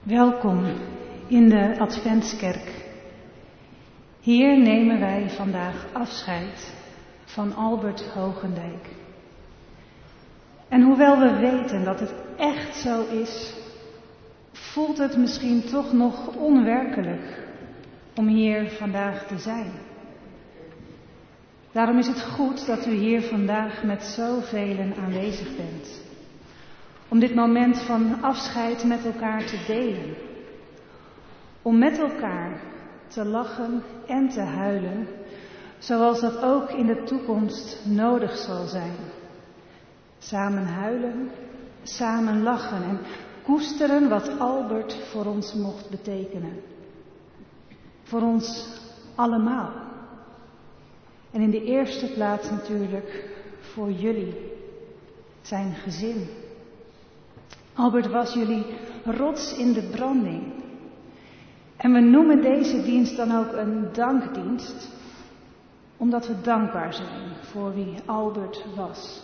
Welkom in de Adventskerk. Hier nemen wij vandaag afscheid van Albert Hogendijk. En hoewel we weten dat het echt zo is, voelt het misschien toch nog onwerkelijk om hier vandaag te zijn. Daarom is het goed dat u hier vandaag met zoveel aanwezig bent. Om dit moment van afscheid met elkaar te delen. Om met elkaar te lachen en te huilen, zoals dat ook in de toekomst nodig zal zijn. Samen huilen, samen lachen en koesteren wat Albert voor ons mocht betekenen. Voor ons allemaal. En in de eerste plaats natuurlijk voor jullie, zijn gezin. Albert was jullie rots in de branding. En we noemen deze dienst dan ook een dankdienst, omdat we dankbaar zijn voor wie Albert was.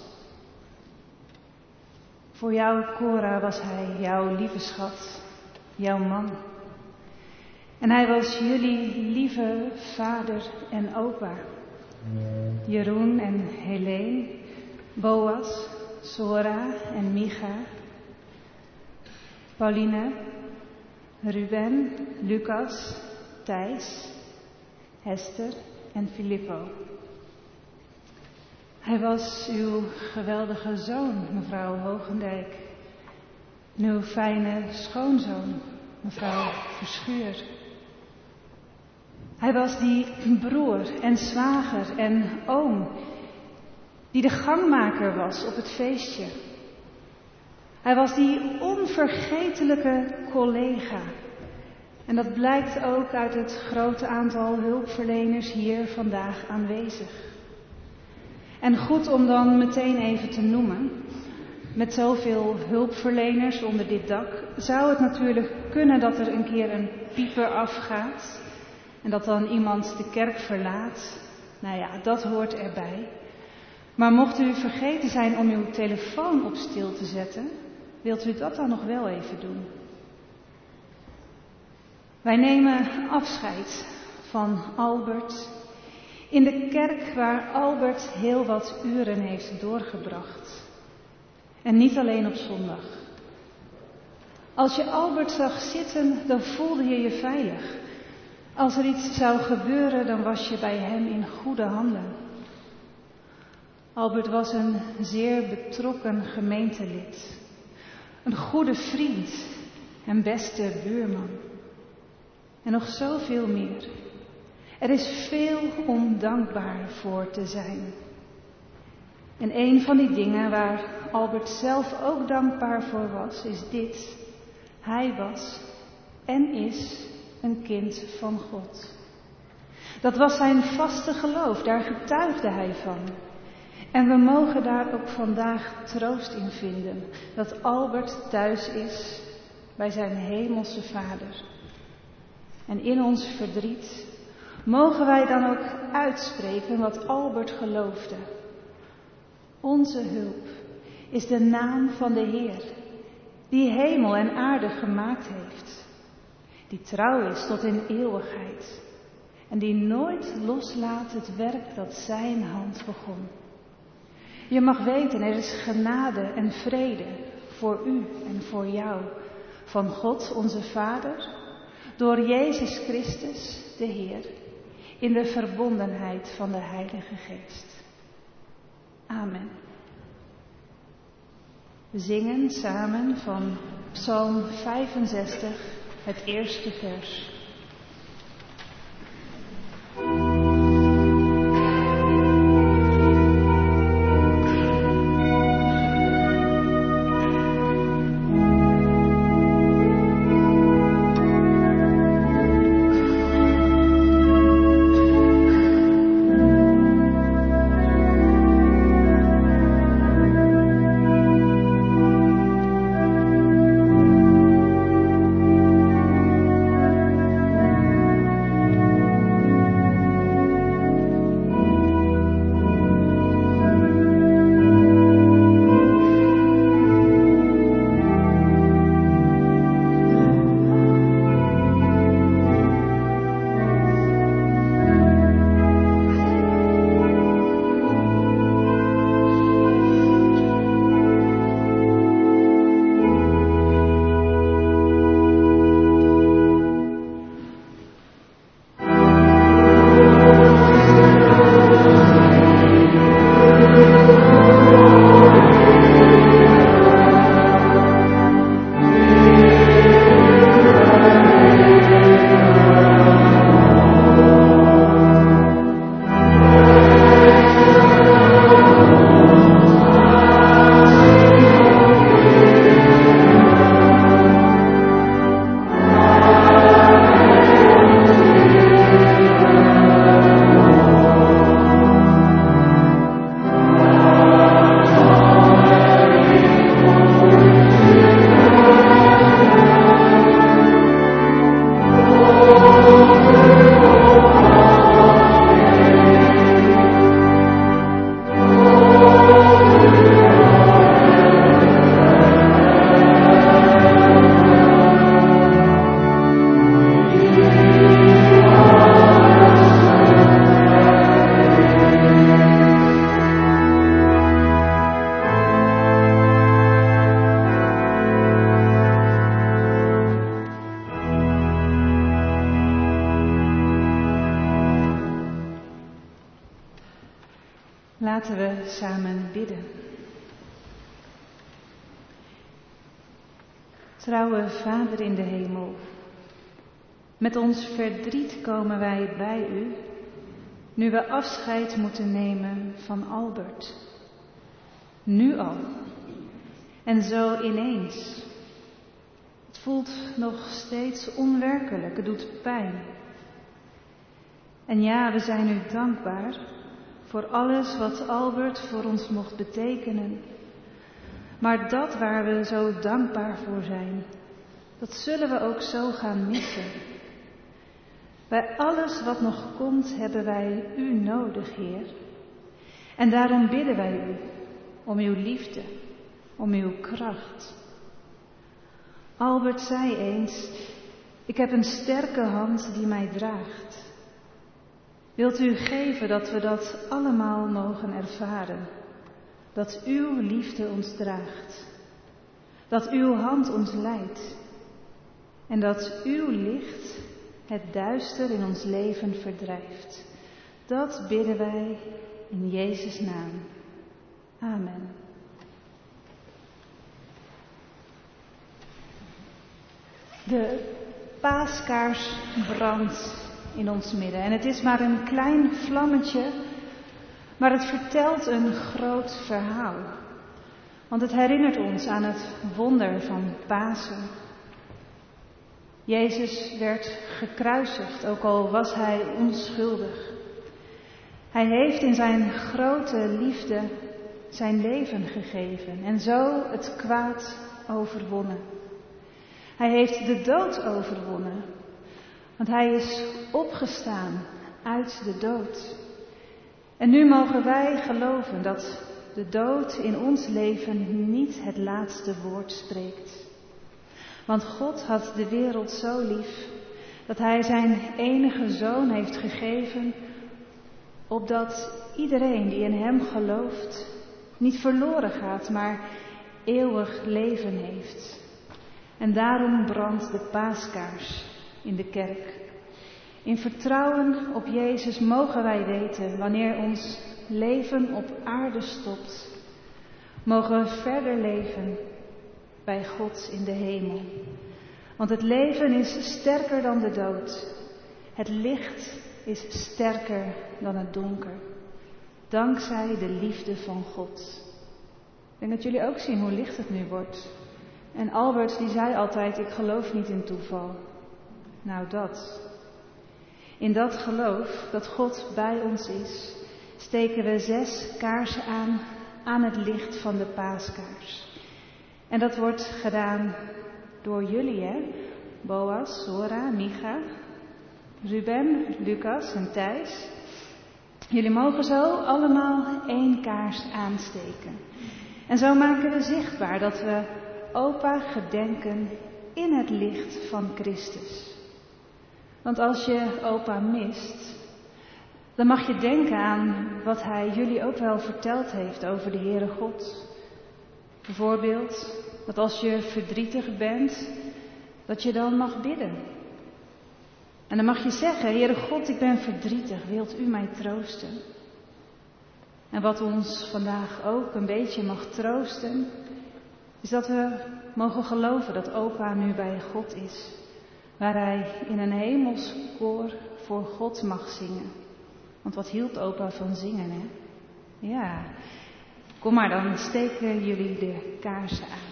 Voor jou, Cora, was hij jouw lieve schat, jouw man. En hij was jullie lieve vader en opa. Jeroen en Helene, Boas, Sora en Micha, Pauline, Ruben, Lucas, Thijs, Hester en Filippo. Hij was uw geweldige zoon, mevrouw Hogendijk. En uw fijne schoonzoon, mevrouw Verschuur. Hij was die broer en zwager en oom, die de gangmaker was op het feestje. Hij was die onvergetelijke collega. En dat blijkt ook uit het grote aantal hulpverleners hier vandaag aanwezig. En goed om dan meteen even te noemen, met zoveel hulpverleners onder dit dak, zou het natuurlijk kunnen dat er een keer een pieper afgaat en dat dan iemand de kerk verlaat. Nou ja, dat hoort erbij. Maar mocht u vergeten zijn om uw telefoon op stil te zetten, wilt u dat dan nog wel even doen? Wij nemen afscheid van Albert in de kerk waar Albert heel wat uren heeft doorgebracht. En niet alleen op zondag. Als je Albert zag zitten, dan voelde je je veilig. Als er iets zou gebeuren, dan was je bij hem in goede handen. Albert was een zeer betrokken gemeentelid. Een goede vriend en beste buurman. En nog zoveel meer. Er is veel om dankbaar voor te zijn. En een van die dingen waar Albert zelf ook dankbaar voor was, is dit. Hij was en is een kind van God. Dat was zijn vaste geloof, daar getuigde hij van. En we mogen daar ook vandaag troost in vinden, dat Albert thuis is bij zijn hemelse Vader. En in ons verdriet mogen wij dan ook uitspreken wat Albert geloofde. Onze hulp is de naam van de Heer, die hemel en aarde gemaakt heeft, die trouw is tot in eeuwigheid en die nooit loslaat het werk dat zijn hand begon. Je mag weten, er is genade en vrede voor u en voor jou, van God onze Vader, door Jezus Christus, de Heer, in de verbondenheid van de Heilige Geest. Amen. We zingen samen van Psalm 65, het eerste vers. Laten we samen bidden. Trouwe Vader in de hemel, met ons verdriet komen wij bij u, nu we afscheid moeten nemen van Albert. Nu al. En zo ineens. Het voelt nog steeds onwerkelijk, het doet pijn. En ja, we zijn u dankbaar voor alles wat Albert voor ons mocht betekenen. Maar dat waar we zo dankbaar voor zijn, dat zullen we ook zo gaan missen. Bij alles wat nog komt, hebben wij u nodig, Heer. En daarom bidden wij u om uw liefde, om uw kracht. Albert zei eens, ik heb een sterke hand die mij draagt. Wilt u geven dat we dat allemaal mogen ervaren? Dat uw liefde ons draagt. Dat uw hand ons leidt. En dat uw licht het duister in ons leven verdrijft. Dat bidden wij in Jezus' naam. Amen. De paaskaars brandt in ons midden. En het is maar een klein vlammetje, maar het vertelt een groot verhaal. Want het herinnert ons aan het wonder van Pasen. Jezus werd gekruisigd, ook al was hij onschuldig. Hij heeft in zijn grote liefde zijn leven gegeven en zo het kwaad overwonnen. Hij heeft de dood overwonnen, want hij is opgestaan uit de dood. En nu mogen wij geloven dat de dood in ons leven niet het laatste woord spreekt. Want God had de wereld zo lief dat hij zijn enige zoon heeft gegeven, opdat iedereen die in hem gelooft niet verloren gaat, maar eeuwig leven heeft. En daarom brandt de paaskaars in de kerk. In vertrouwen op Jezus mogen wij weten, wanneer ons leven op aarde stopt, mogen we verder leven bij God in de hemel. Want het leven is sterker dan de dood. Het licht is sterker dan het donker. Dankzij de liefde van God. Ik denk dat jullie ook zien hoe licht het nu wordt. En Albert die zei altijd, ik geloof niet in toeval. Nou dat. In dat geloof dat God bij ons is, steken we 6 kaarsen aan het licht van de paaskaars. En dat wordt gedaan door jullie, hè? Boas, Sora, Micha, Ruben, Lucas en Thijs. Jullie mogen zo allemaal 1 kaars aansteken. En zo maken we zichtbaar dat we opa gedenken in het licht van Christus. Want als je opa mist, dan mag je denken aan wat hij jullie ook wel verteld heeft over de Heere God. Bijvoorbeeld dat als je verdrietig bent, dat je dan mag bidden. En dan mag je zeggen, Heere God, ik ben verdrietig, wilt u mij troosten? En wat ons vandaag ook een beetje mag troosten, is dat we mogen geloven dat opa nu bij God is. Waar hij in een hemels koor voor God mag zingen. Want wat hield opa van zingen, hè? Ja, kom maar, dan steken jullie de kaarsen aan.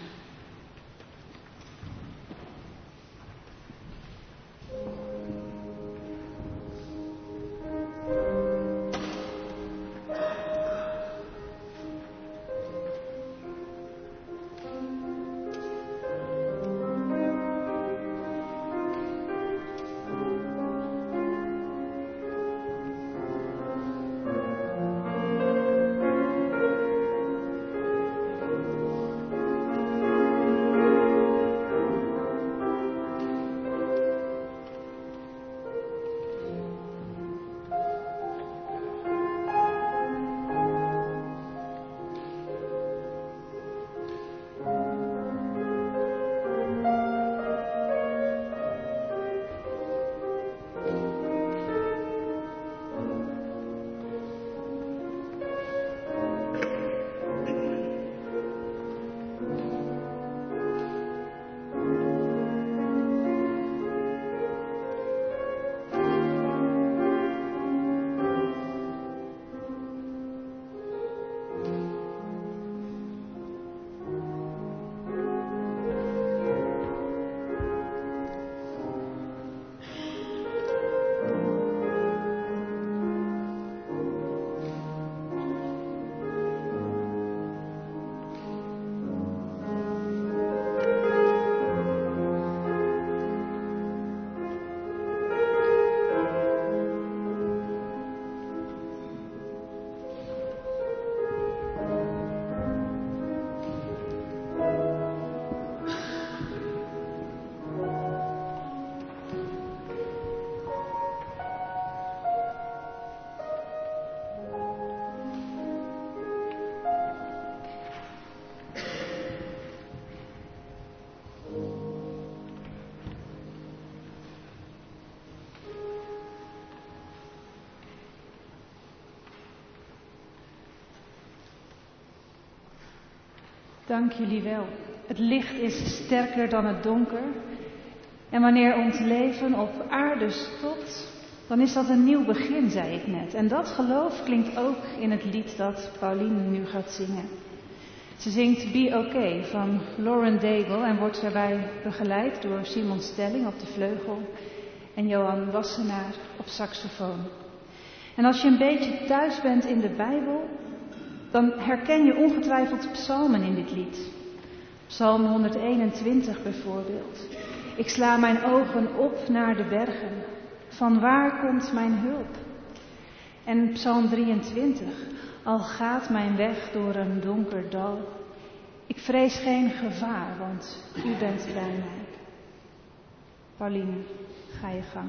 Dank jullie wel. Het licht is sterker dan het donker. En wanneer ons leven op aarde stopt, dan is dat een nieuw begin, zei ik net. En dat geloof klinkt ook in het lied dat Pauline nu gaat zingen. Ze zingt Be OK van Lauren Daigle en wordt daarbij begeleid door Simon Stelling op de vleugel en Johan Wassenaar op saxofoon. En als je een beetje thuis bent in de Bijbel, dan herken je ongetwijfeld psalmen in dit lied. Psalm 121 bijvoorbeeld. Ik sla mijn ogen op naar de bergen. Van waar komt mijn hulp? En Psalm 23. Al gaat mijn weg door een donker dal. Ik vrees geen gevaar, want u bent bij mij. Pauline, ga je gang.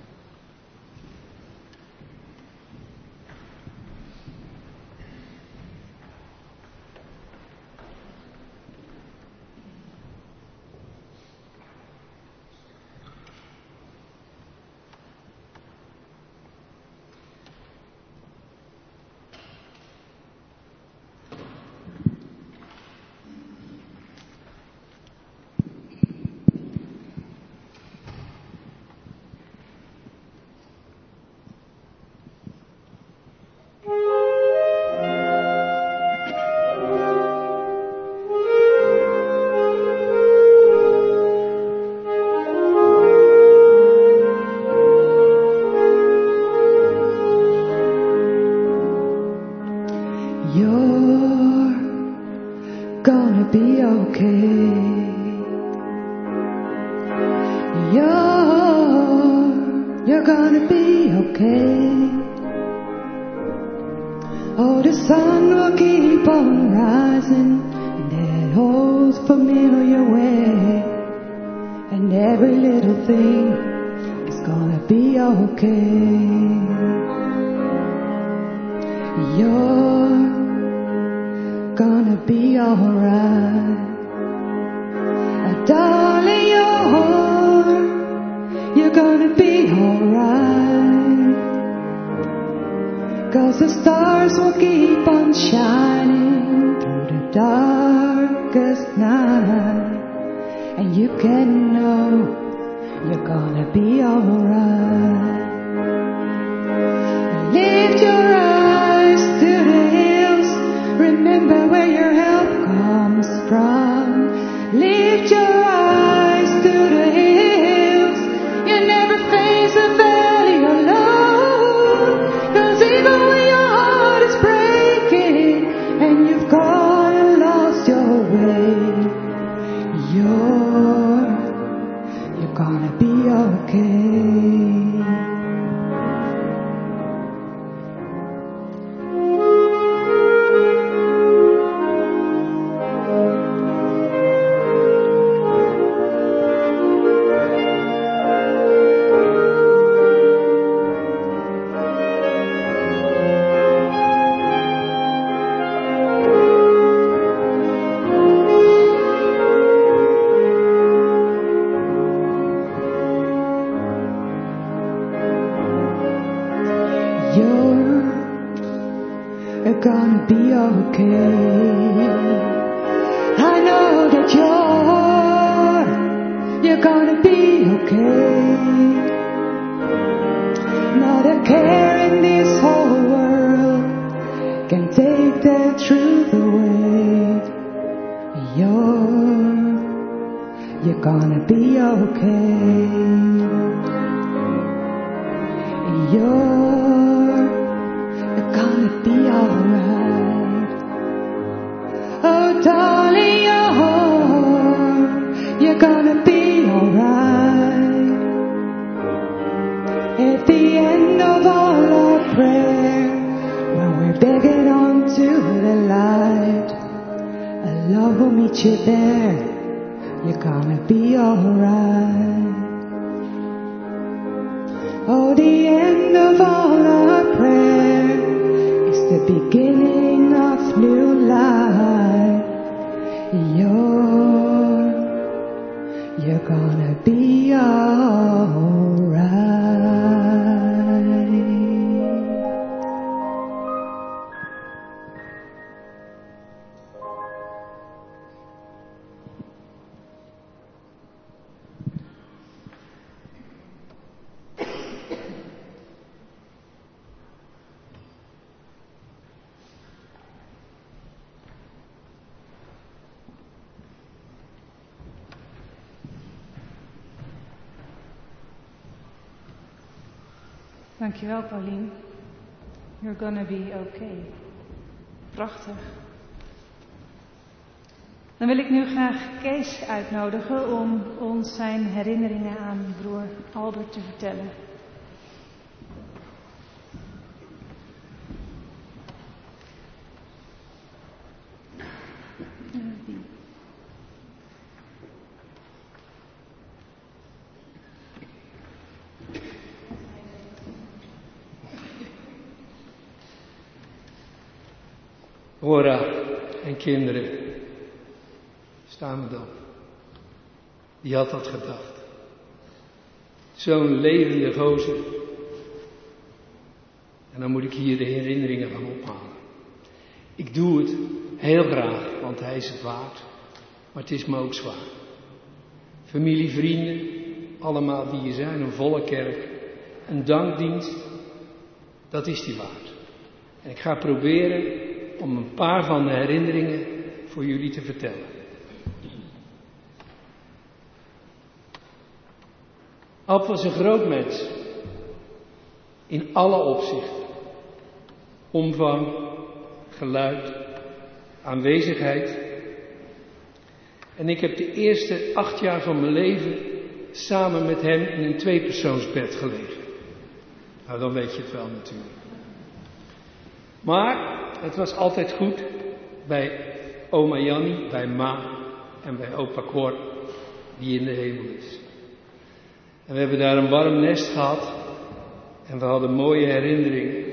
You're gonna be okay. Oh, the sun will keep on rising in that old familiar way, and every little thing is gonna be okay. You're gonna be alright. Darling, you're gonna be alright. 'Cause the stars will keep on shining through the darkest night, and you can know you're gonna be alright. Lift your eyes to the hills, remember where your help comes from. Lift your eyes to the hills, you never face a valley alone. 'Cause even when your heart is breaking and you've gone and lost your way, you're gonna be okay. You're gonna be okay. I know that you're gonna be okay. Not a care in this whole world can take the truth away. You're gonna be okay. You're gonna be alright. Oh, darling, you're gonna be alright. At the end of all our prayer, when we're begging onto the light, love will meet you there. You're gonna be alright. Oh, the end of all our prayer is the beginning of new life. You're gonna be alright. Dankjewel, Paulien. You're gonna be okay. Prachtig. Dan wil ik nu graag Kees uitnodigen om ons zijn herinneringen aan broer Albert te vertellen. Hora en kinderen, staan we dan. Wie had dat gedacht? Zo'n levende gozer. En dan moet ik hier de herinneringen gaan ophalen. Ik doe het heel graag, want hij is het waard. Maar het is me ook zwaar. Familie, vrienden, allemaal die hier zijn, een volle kerk. Een dankdienst, dat is die waard. En ik ga proberen om een paar van de herinneringen voor jullie te vertellen. Ab was een groot mens. In alle opzichten. Omvang, geluid, aanwezigheid. En ik heb de eerste 8 jaar van mijn leven samen met hem in een 2-persoonsbed gelegen. Nou, dan weet je het wel natuurlijk. Maar het was altijd goed bij oma Jannie, bij ma en bij opa Cor, die in de hemel is. En we hebben daar een warm nest gehad en we hadden mooie herinneringen.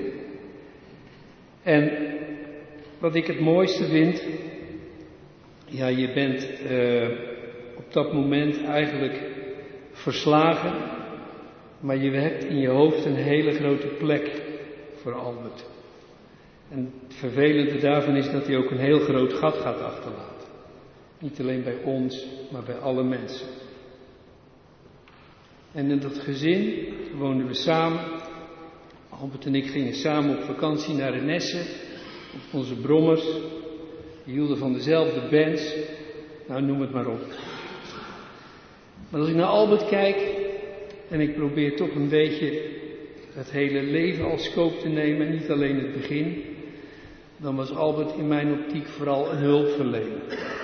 En wat ik het mooiste vind, ja, je bent op dat moment eigenlijk verslagen, maar je hebt in je hoofd een hele grote plek voor Albert. En het vervelende daarvan is dat hij ook een heel groot gat gaat achterlaten. Niet alleen bij ons, maar bij alle mensen. En in dat gezin woonden we samen. Albert en ik gingen samen op vakantie naar Renesse. Op onze brommers. Die hielden van dezelfde bands. Nou, noem het maar op. Maar als ik naar Albert kijk en ik probeer toch een beetje het hele leven als scope te nemen en niet alleen het begin, dan was Albert in mijn optiek vooral een hulpverlener.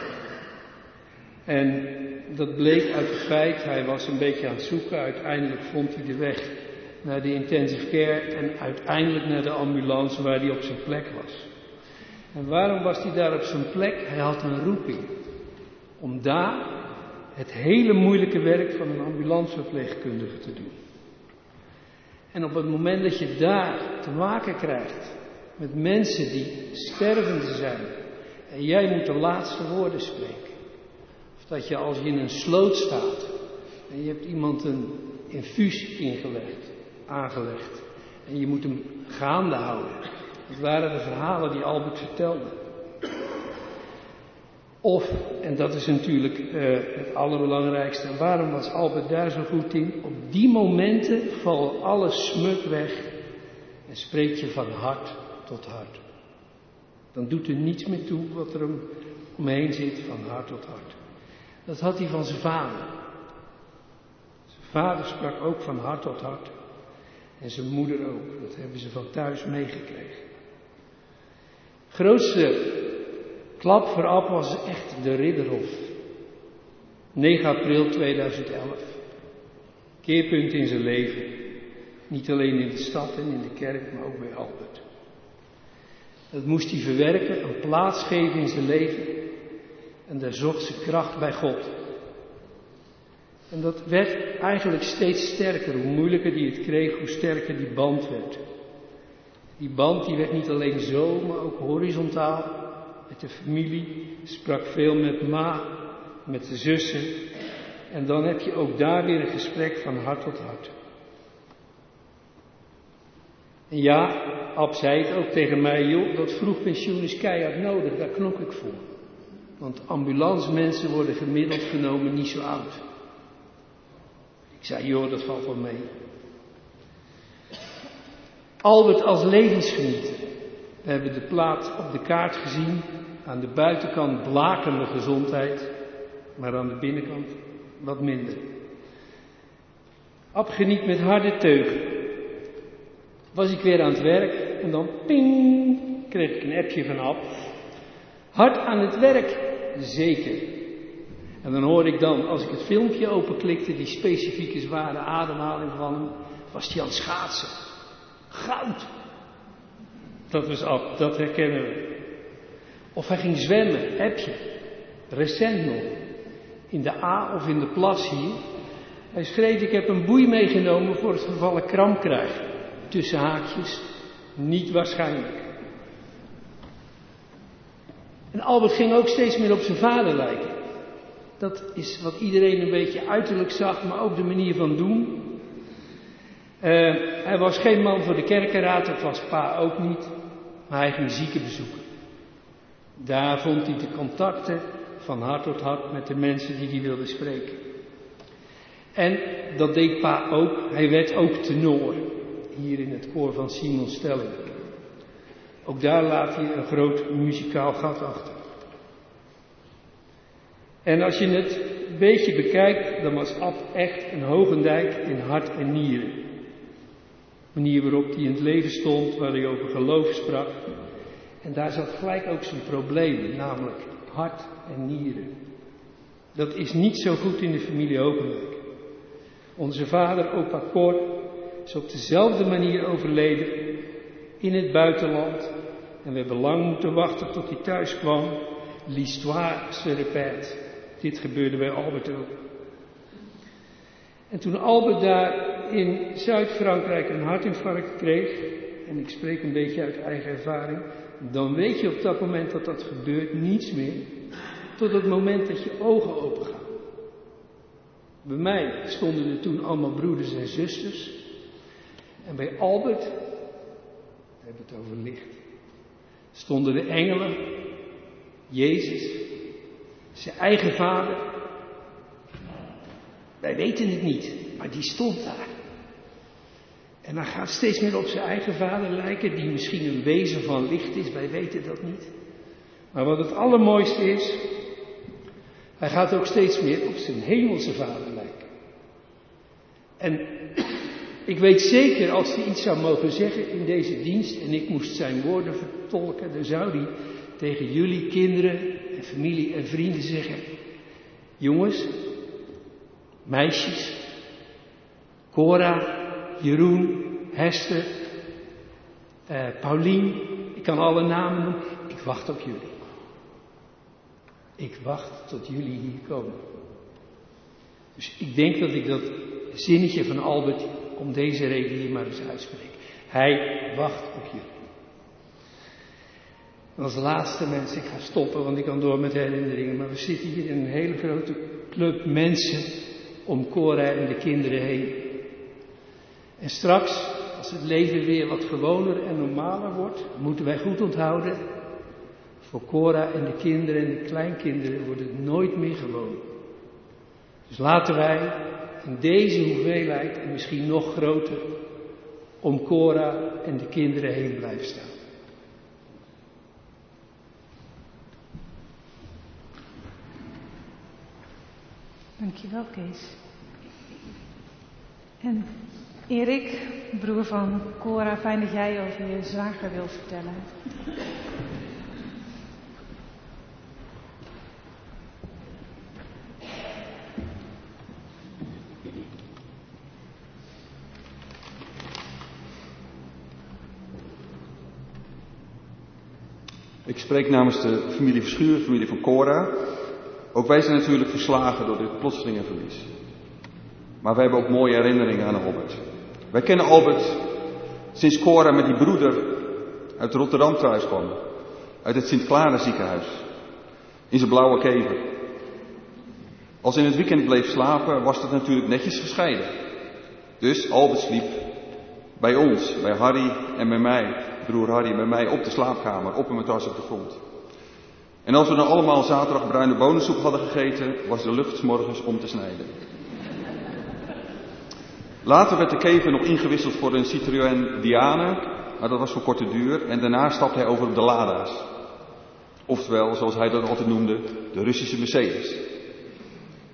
En dat bleek uit het feit, hij was een beetje aan het zoeken, uiteindelijk vond hij de weg naar de intensive care en uiteindelijk naar de ambulance waar hij op zijn plek was. En waarom was hij daar op zijn plek? Hij had een roeping om daar het hele moeilijke werk van een ambulanceverpleegkundige te doen. En op het moment dat je daar te maken krijgt met mensen die stervende zijn en jij moet de laatste woorden spreken. Of dat je als je in een sloot staat en je hebt iemand een infuus aangelegd en je moet hem gaande houden. Dat waren de verhalen die Albert vertelde. Of, en dat is natuurlijk het allerbelangrijkste, waarom was Albert daar zo goed in? Op die momenten valt alle smut weg en spreekt je van hart tot hart. Dan doet er niets meer toe wat er omheen zit, van hart tot hart. Dat had hij van zijn vader. Zijn vader sprak ook van hart tot hart. En zijn moeder ook. Dat hebben ze van thuis meegekregen. Grootste klap voor Ab was echt de Ridderhof. 9 april 2011. Keerpunt in zijn leven. Niet alleen in de stad en in de kerk, maar ook bij Albert. Dat moest hij verwerken, een plaats geven in zijn leven. En daar zocht ze kracht bij God. En dat werd eigenlijk steeds sterker. Hoe moeilijker hij het kreeg, hoe sterker die band werd. Die band die werd niet alleen zo, maar ook horizontaal. Met de familie, sprak veel met ma, met de zussen. En dan heb je ook daar weer een gesprek van hart tot hart. En ja, Ab zei het ook tegen mij, joh, dat vroegpensioen is keihard nodig, daar knok ik voor. Want ambulancemensen worden gemiddeld genomen niet zo oud. Ik zei, joh, dat valt wel mee. Albert als levensgenieter. We hebben de plaat op de kaart gezien. Aan de buitenkant blakende gezondheid, maar aan de binnenkant wat minder. Ab geniet met harde teugen Was ik weer aan het werk en dan ping, kreeg ik een appje van Ab. Hard aan het werk, zeker. En dan hoorde ik dan, als ik het filmpje openklikte, die specifieke zware ademhaling van hem, was hij aan het schaatsen. Goud! Dat was Ab, dat herkennen we. Of hij ging zwemmen, appje. Recent nog. In de A of in de plas hier. Hij schreef, ik heb een boei meegenomen voor het geval ik kramp krijg. Tussen haakjes, niet waarschijnlijk. En Albert ging ook steeds meer op zijn vader lijken. Dat is wat iedereen een beetje uiterlijk zag, maar ook de manier van doen. Hij was geen man voor de kerkenraad, dat was pa ook niet. Maar hij ging zieken bezoeken. Daar vond hij de contacten van hart tot hart met de mensen die hij wilde spreken. En dat deed pa ook. Hij werd ook tenor. Hier in het koor van Simon Stelling. Ook daar laat hij een groot muzikaal gat achter. En als je het een beetje bekijkt, dan was Ab echt een Hogendijk in hart en nieren. De manier waarop hij in het leven stond, waar hij over geloof sprak. En daar zat gelijk ook zijn probleem, namelijk hart en nieren. Dat is niet zo goed in de familie Hogendijk. Onze vader, opa Cor, is op dezelfde manier overleden in het buitenland. En we hebben lang moeten wachten tot hij thuis kwam. L'histoire se répète. Dit gebeurde bij Albert ook. En toen Albert daar in Zuid-Frankrijk een hartinfarct kreeg, en ik spreek een beetje uit eigen ervaring, dan weet je op dat moment dat dat gebeurt niets meer, tot het moment dat je ogen open gaan. Bij mij stonden er toen allemaal broeders en zusters. En bij Albert, we hebben het over licht, stonden de engelen, Jezus, zijn eigen vader. Wij weten het niet, maar die stond daar. En hij gaat steeds meer op zijn eigen vader lijken, die misschien een wezen van licht is, wij weten dat niet. Maar wat het allermooiste is, hij gaat ook steeds meer op zijn hemelse vader lijken. En ik weet zeker, als hij iets zou mogen zeggen in deze dienst, en ik moest zijn woorden vertolken, dan zou hij tegen jullie kinderen en familie en vrienden zeggen: jongens, meisjes, Cora, Jeroen, Hester, Paulien, ik kan alle namen noemen, ik wacht op jullie. Ik wacht tot jullie hier komen. Dus ik denk dat ik dat zinnetje van Albert om deze reden hier maar eens uitspreek. Hij wacht op jullie. En als laatste mensen, ik ga stoppen, want ik kan door met herinneringen, maar we zitten hier in een hele grote club mensen om Cora en de kinderen heen. En straks, als het leven weer wat gewoner en normaler wordt, moeten wij goed onthouden, voor Cora en de kinderen en de kleinkinderen wordt het nooit meer gewoon. Dus laten wij in deze hoeveelheid en misschien nog groter om Cora en de kinderen heen blijven staan. Dankjewel, Kees. En Erik, broer van Cora, fijn dat jij over je zwager wilt vertellen. Ik spreek namens de familie Verschuur, familie van Cora. Ook wij zijn natuurlijk verslagen door dit plotselinge verlies. Maar wij hebben ook mooie herinneringen aan Albert. Wij kennen Albert sinds Cora met die broeder uit Rotterdam thuis kwam. Uit het Sint-Clara ziekenhuis. In zijn blauwe kever. Als in het weekend bleef slapen, was dat natuurlijk netjes gescheiden. Dus Albert sliep bij ons, bij Harry en bij mij. Broer Harry bij mij op de slaapkamer, op een matras op de grond. En als we dan allemaal zaterdag bruine bonensoep hadden gegeten, was de lucht 's morgens om te snijden. Later werd de kever nog ingewisseld voor een Citroën Diane, maar dat was voor korte duur. En daarna stapte hij over op de Lada's. Oftewel, zoals hij dat altijd noemde, de Russische Mercedes.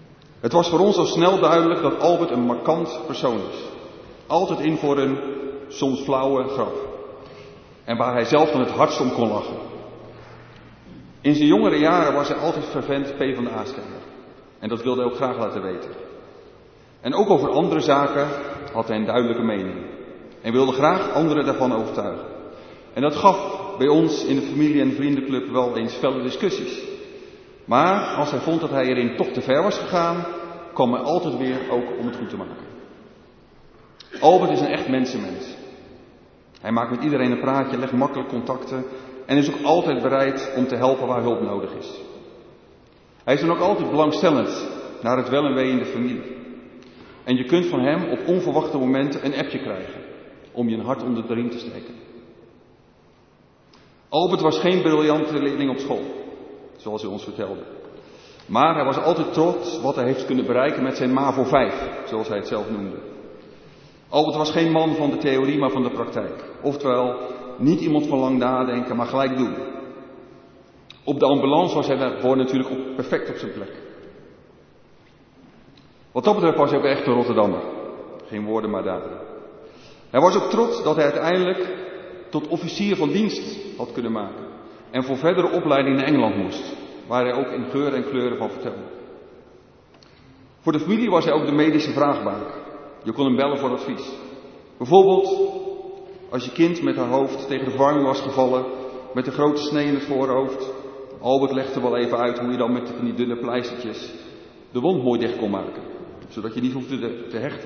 Het was voor ons al snel duidelijk dat Albert een markant persoon is. Altijd in voor een soms flauwe grap. En waar hij zelf dan het hardst om kon lachen. In zijn jongere jaren was hij altijd fervent PvdA-stemmer. En dat wilde hij ook graag laten weten. En ook over andere zaken had hij een duidelijke mening. En wilde graag anderen daarvan overtuigen. En dat gaf bij ons in de familie- en vriendenclub wel eens felle discussies. Maar als hij vond dat hij erin toch te ver was gegaan, kwam hij altijd weer ook om het goed te maken. Albert is een echt mensenmens. Hij maakt met iedereen een praatje, legt makkelijk contacten en is ook altijd bereid om te helpen waar hulp nodig is. Hij is dan ook altijd belangstellend naar het wel en wee in de familie. En je kunt van hem op onverwachte momenten een appje krijgen om je een hart onder de riem te steken. Albert was geen briljante leerling op school, zoals hij ons vertelde. Maar hij was altijd trots wat hij heeft kunnen bereiken met zijn MAVO 5, zoals hij het zelf noemde. Albert was geen man van de theorie, maar van de praktijk. Oftewel, niet iemand van lang nadenken, maar gelijk doen. Op de ambulance was hij daarvoor natuurlijk perfect op zijn plek. Wat dat betreft was hij ook echt een Rotterdammer. Geen woorden, maar daden. Hij was ook trots dat hij uiteindelijk tot officier van dienst had kunnen maken. En voor verdere opleiding naar Engeland moest. Waar hij ook in geuren en kleuren van vertelde. Voor de familie was hij ook de medische vraagbaak. Je kon hem bellen voor advies. Bijvoorbeeld als je kind met haar hoofd tegen de verwarming was gevallen. Met een grote snee in het voorhoofd. Albert legde wel even uit hoe je dan met van die dunne pleistertjes de wond mooi dicht kon maken. Zodat je niet hoefde te hechten.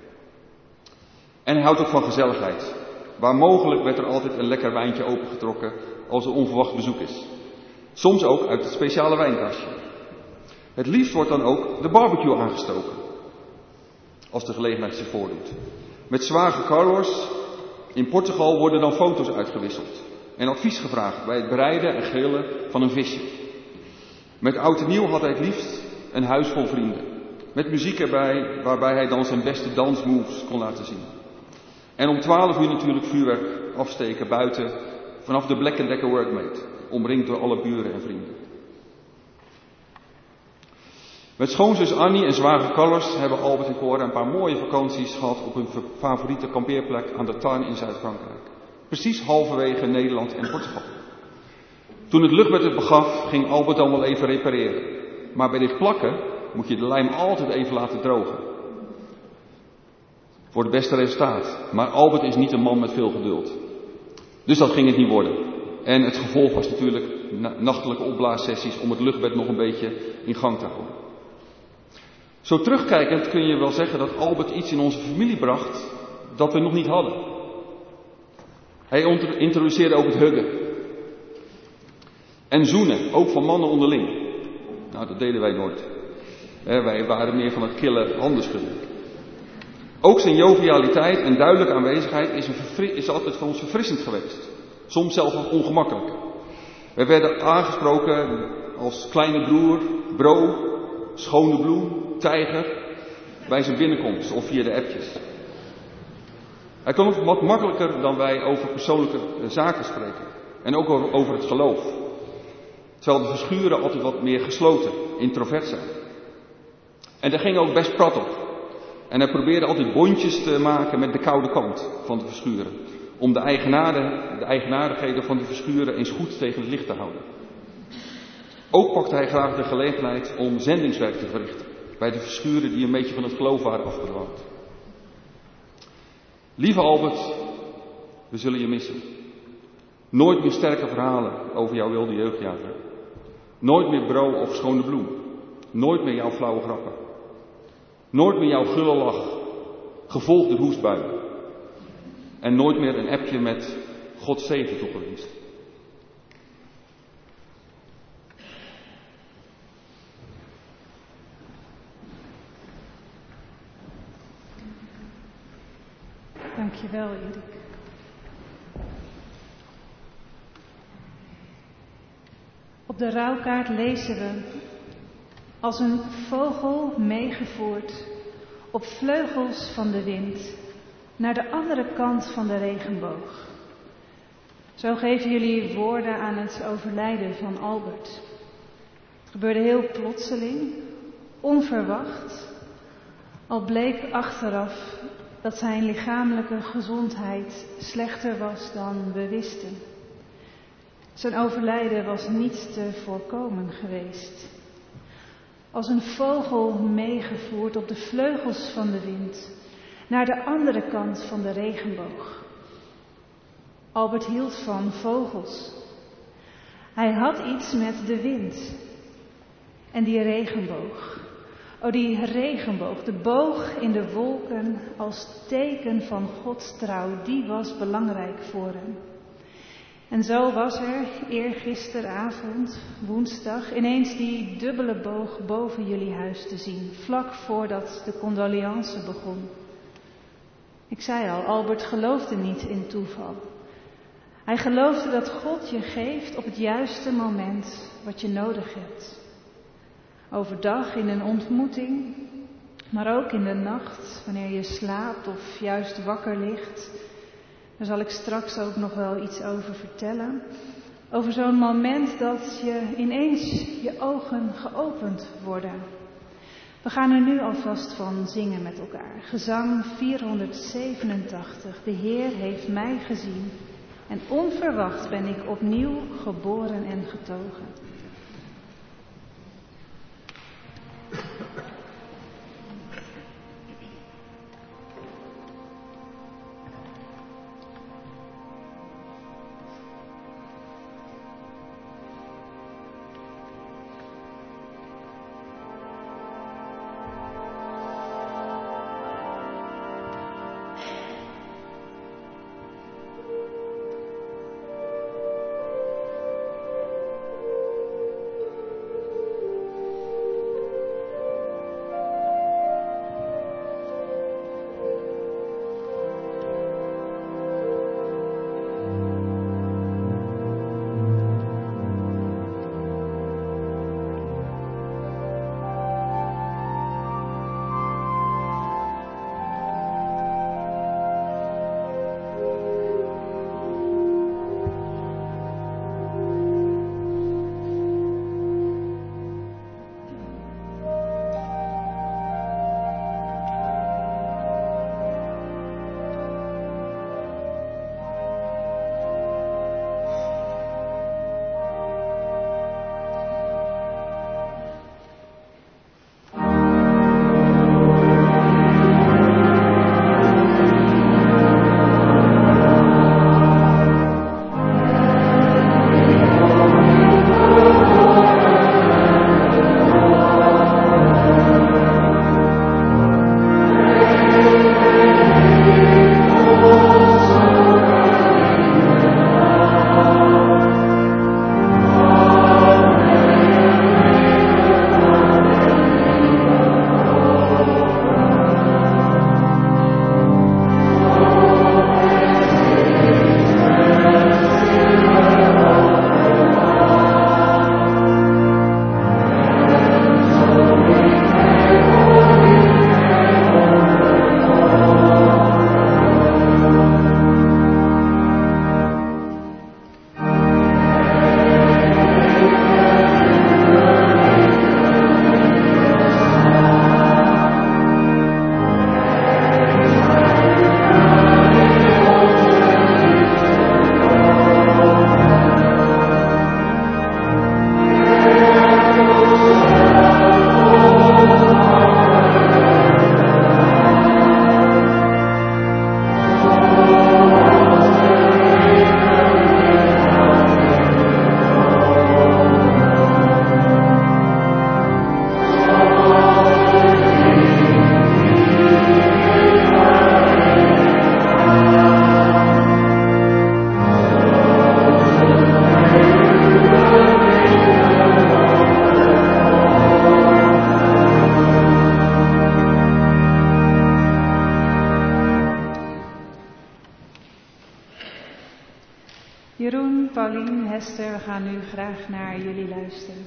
En hij houdt ook van gezelligheid. Waar mogelijk werd er altijd een lekker wijntje opengetrokken als er onverwacht bezoek is. Soms ook uit het speciale wijnkastje. Het liefst wordt dan ook de barbecue aangestoken. Als de gelegenheid zich voordoet. Met zwager Carlos in Portugal worden dan foto's uitgewisseld. En advies gevraagd bij het bereiden en grillen van een visje. Met oud en nieuw had hij het liefst een huis vol vrienden. Met muziek erbij, waarbij hij dan zijn beste dansmoves kon laten zien. En om 12 uur natuurlijk vuurwerk afsteken buiten vanaf de Black & Decker Workmate. Omringd door alle buren en vrienden. Met schoonzus Annie en zwager Carlos hebben Albert en Cora een paar mooie vakanties gehad op hun favoriete kampeerplek aan de Tarn in Zuid-Frankrijk. Precies halverwege Nederland en Portugal. Toen het luchtbed het begaf, ging Albert dan wel even repareren. Maar bij dit plakken moet je de lijm altijd even laten drogen. Voor het beste resultaat. Maar Albert is niet een man met veel geduld. Dus dat ging het niet worden. En het gevolg was natuurlijk nachtelijke opblaassessies om het luchtbed nog een beetje in gang te houden. Zo terugkijkend kun je wel zeggen dat Albert iets in onze familie bracht dat we nog niet hadden. Hij introduceerde ook het huggen. En zoenen, ook van mannen onderling. Nou, dat deden wij nooit. Wij waren meer van het kille handenschudden. Ook zijn jovialiteit en duidelijke aanwezigheid is altijd voor ons verfrissend geweest. Soms zelfs nog ongemakkelijk. Wij werden aangesproken als kleine broer, bro, schone bloem, tijger, bij zijn binnenkomst of via de appjes. Hij kon ook wat makkelijker dan wij over persoonlijke zaken spreken. En ook over het geloof. Terwijl de Verschuren altijd wat meer gesloten, introvert zijn. En daar ging ook best prat op. En hij probeerde altijd bondjes te maken met de koude kant van de Verschuren. Om de eigenaardigheden van de Verschuren eens goed tegen het licht te houden. Ook pakte hij graag de gelegenheid om zendingswerk te verrichten. Bij de Verschuren die een beetje van het geloof waren afgedwaald. Lieve Albert, we zullen je missen. Nooit meer sterke verhalen over jouw wilde jeugdjaren. Nooit meer bro of schone bloem. Nooit meer jouw flauwe grappen. Nooit meer jouw gulle lach, gevolgd door hoestbuien. En nooit meer een appje met God zegen toegewenst. Dankjewel, Erik. Op de rouwkaart lezen we: als een vogel meegevoerd op vleugels van de wind naar de andere kant van de regenboog. Zo geven jullie woorden aan het overlijden van Albert. Het gebeurde heel plotseling, onverwacht, al bleek achteraf dat zijn lichamelijke gezondheid slechter was dan we wisten. Zijn overlijden was niet te voorkomen geweest. Als een vogel meegevoerd op de vleugels van de wind naar de andere kant van de regenboog. Albert hield van vogels. Hij had iets met de wind en die regenboog. Oh, die regenboog, de boog in de wolken als teken van Gods trouw, die was belangrijk voor hem. En zo was er eergisteravond, woensdag, ineens die dubbele boog boven jullie huis te zien, vlak voordat de condoleance begon. Ik zei al, Albert geloofde niet in toeval. Hij geloofde dat God je geeft op het juiste moment wat je nodig hebt. Overdag in een ontmoeting, maar ook in de nacht, wanneer je slaapt of juist wakker ligt. Daar zal ik straks ook nog wel iets over vertellen. Over zo'n moment dat je ineens je ogen geopend worden. We gaan er nu alvast van zingen met elkaar. Gezang 487. De Heer heeft mij gezien en onverwacht ben ik opnieuw geboren en getogen. Jeroen, Paulien, Hester, we gaan nu graag naar jullie luisteren.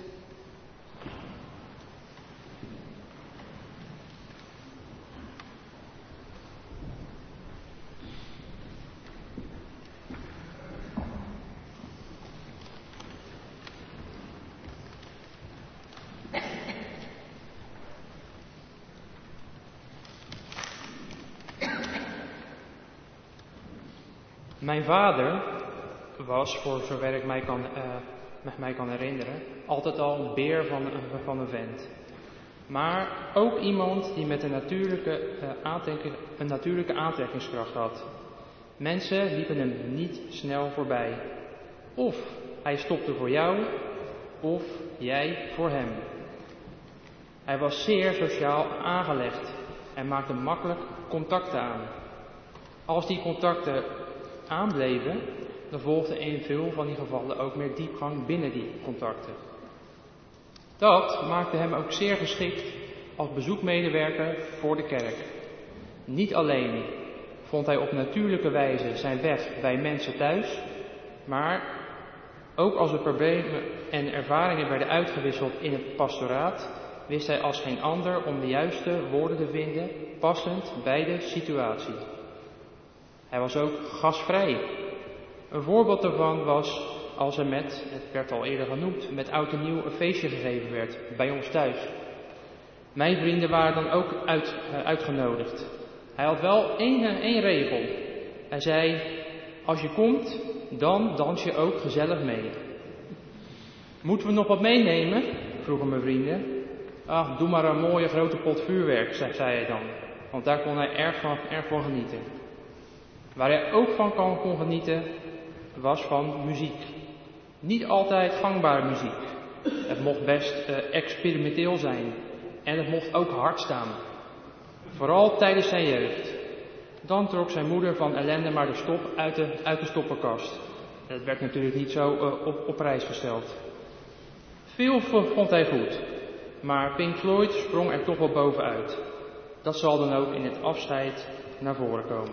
Mijn vader was, voor zover ik mij kan herinneren, altijd al een beer van een vent. Maar ook iemand die met een natuurlijke aantrekkingskracht had. Mensen liepen hem niet snel voorbij. Of hij stopte voor jou, of jij voor hem. Hij was zeer sociaal aangelegd en maakte makkelijk contacten aan. Als die contacten aanbleven, dan volgde in veel van die gevallen ook meer diepgang binnen die contacten. Dat maakte hem ook zeer geschikt als bezoekmedewerker voor de kerk. Niet alleen vond hij op natuurlijke wijze zijn weg bij mensen thuis, maar ook als er problemen en ervaringen werden uitgewisseld in het pastoraat, wist hij als geen ander om de juiste woorden te vinden, passend bij de situatie. Hij was ook gastvrij. Een voorbeeld daarvan was als er het werd al eerder genoemd, met oud en nieuw een feestje gegeven werd bij ons thuis. Mijn vrienden waren dan ook uitgenodigd. Hij had wel één regel. Hij zei, als je komt, dan dans je ook gezellig mee. Moeten we nog wat meenemen? Vroegen mijn vrienden. Ach, doe maar een mooie grote pot vuurwerk, zei hij dan. Want daar kon hij erg van genieten. Waar hij ook van kon genieten, was van muziek. Niet altijd gangbare muziek. Het mocht best experimenteel zijn. En het mocht ook hard staan. Vooral tijdens zijn jeugd. Dan trok zijn moeder van ellende maar de stop uit de stoppenkast. Dat werd natuurlijk niet zo op prijs gesteld. Veel vond hij goed. Maar Pink Floyd sprong er toch wel bovenuit. Dat zal dan ook in het afscheid naar voren komen.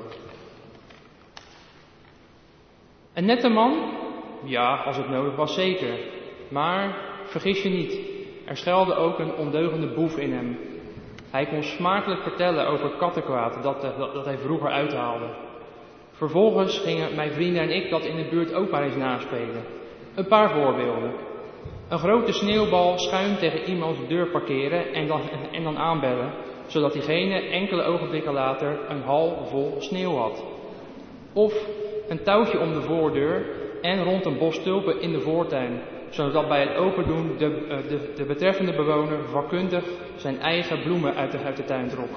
Een nette man? Ja, als het nodig was zeker. Maar vergis je niet, er schuilde ook een ondeugende boef in hem. Hij kon smakelijk vertellen over kattenkwaad dat hij vroeger uithaalde. Vervolgens gingen mijn vrienden en ik dat in de buurt ook maar eens naspelen. Een paar voorbeelden. Een grote sneeuwbal schuin tegen iemands deur parkeren en dan aanbellen, zodat diegene enkele ogenblikken later een hal vol sneeuw had. Of een touwtje om de voordeur en rond een bos tulpen in de voortuin, zodat bij het opendoen de betreffende bewoner vakkundig zijn eigen bloemen uit de tuin trok.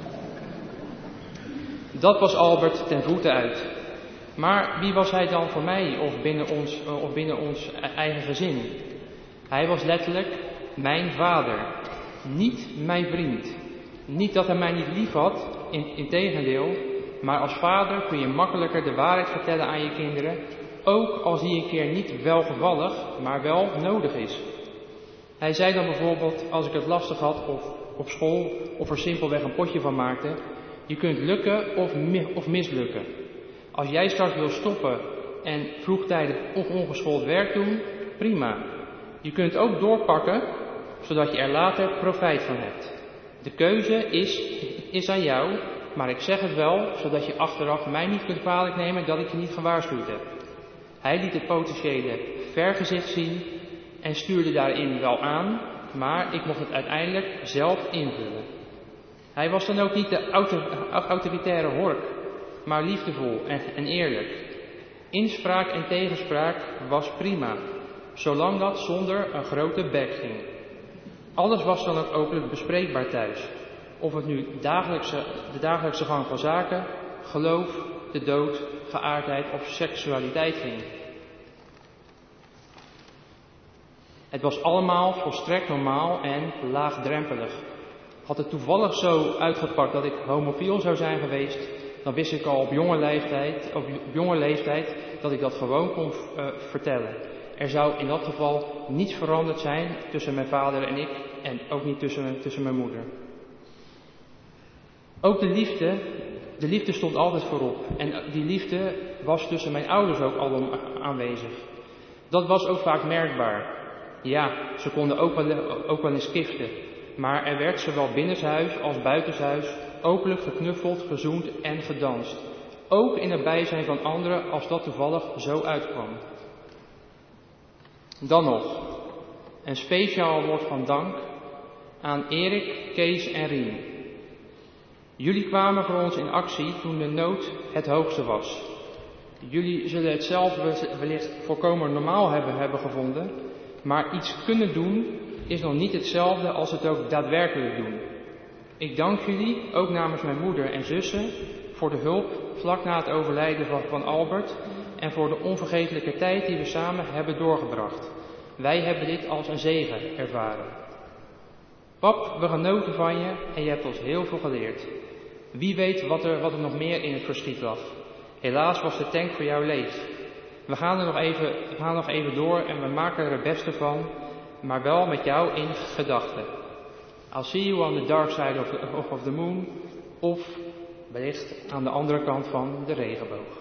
Dat was Albert ten voeten uit. Maar wie was hij dan voor mij of binnen ons eigen gezin? Hij was letterlijk mijn vader, niet mijn vriend. Niet dat hij mij niet lief had, integendeel, maar als vader kun je makkelijker de waarheid vertellen aan je kinderen, ook als die een keer niet welgevallig, maar wel nodig is. Hij zei dan bijvoorbeeld, als ik het lastig had of op school of er simpelweg een potje van maakte, je kunt lukken of mislukken. Als jij straks wil stoppen en vroegtijdig ongeschoold werk doen, prima. Je kunt ook doorpakken, zodat je er later profijt van hebt. De keuze is aan jou, maar ik zeg het wel, zodat je achteraf mij niet kunt kwalijk nemen dat ik je niet gewaarschuwd heb. Hij liet het potentiële vergezicht zien en stuurde daarin wel aan, maar ik mocht het uiteindelijk zelf invullen. Hij was dan ook niet de autoritaire hork, maar liefdevol en eerlijk. Inspraak en tegenspraak was prima, zolang dat zonder een grote bek ging. Alles was dan ook openlijk bespreekbaar thuis. Of het nu de dagelijkse gang van zaken, geloof, de dood, geaardheid of seksualiteit ging. Het was allemaal volstrekt normaal en laagdrempelig. Had het toevallig zo uitgepakt dat ik homofiel zou zijn geweest, dan wist ik al op jonge leeftijd dat ik dat gewoon kon vertellen. Er zou in dat geval niets veranderd zijn tussen mijn vader en ik en ook niet tussen mijn moeder. Ook de liefde stond altijd voorop en die liefde was tussen mijn ouders ook al aanwezig. Dat was ook vaak merkbaar. Ja, ze konden ook wel eens kiften, maar er werd zowel binnenshuis als buitenshuis openlijk geknuffeld, gezoend en gedanst. Ook in het bijzijn van anderen als dat toevallig zo uitkwam. Dan nog, een speciaal woord van dank aan Erik, Kees en Rien. Jullie kwamen voor ons in actie toen de nood het hoogste was. Jullie zullen het zelf wellicht volkomen normaal hebben gevonden, maar iets kunnen doen is nog niet hetzelfde als het ook daadwerkelijk doen. Ik dank jullie, ook namens mijn moeder en zussen, voor de hulp vlak na het overlijden van Albert en voor de onvergetelijke tijd die we samen hebben doorgebracht. Wij hebben dit als een zegen ervaren. Pap, we genoten van je en je hebt ons heel veel geleerd. Wie weet wat er nog meer in het verschiet lag. Helaas was de tank voor jou leeg. We gaan nog even door en we maken er het beste van, maar wel met jou in gedachten. I'll see you on the dark side of the moon, of wellicht aan de andere kant van de regenboog.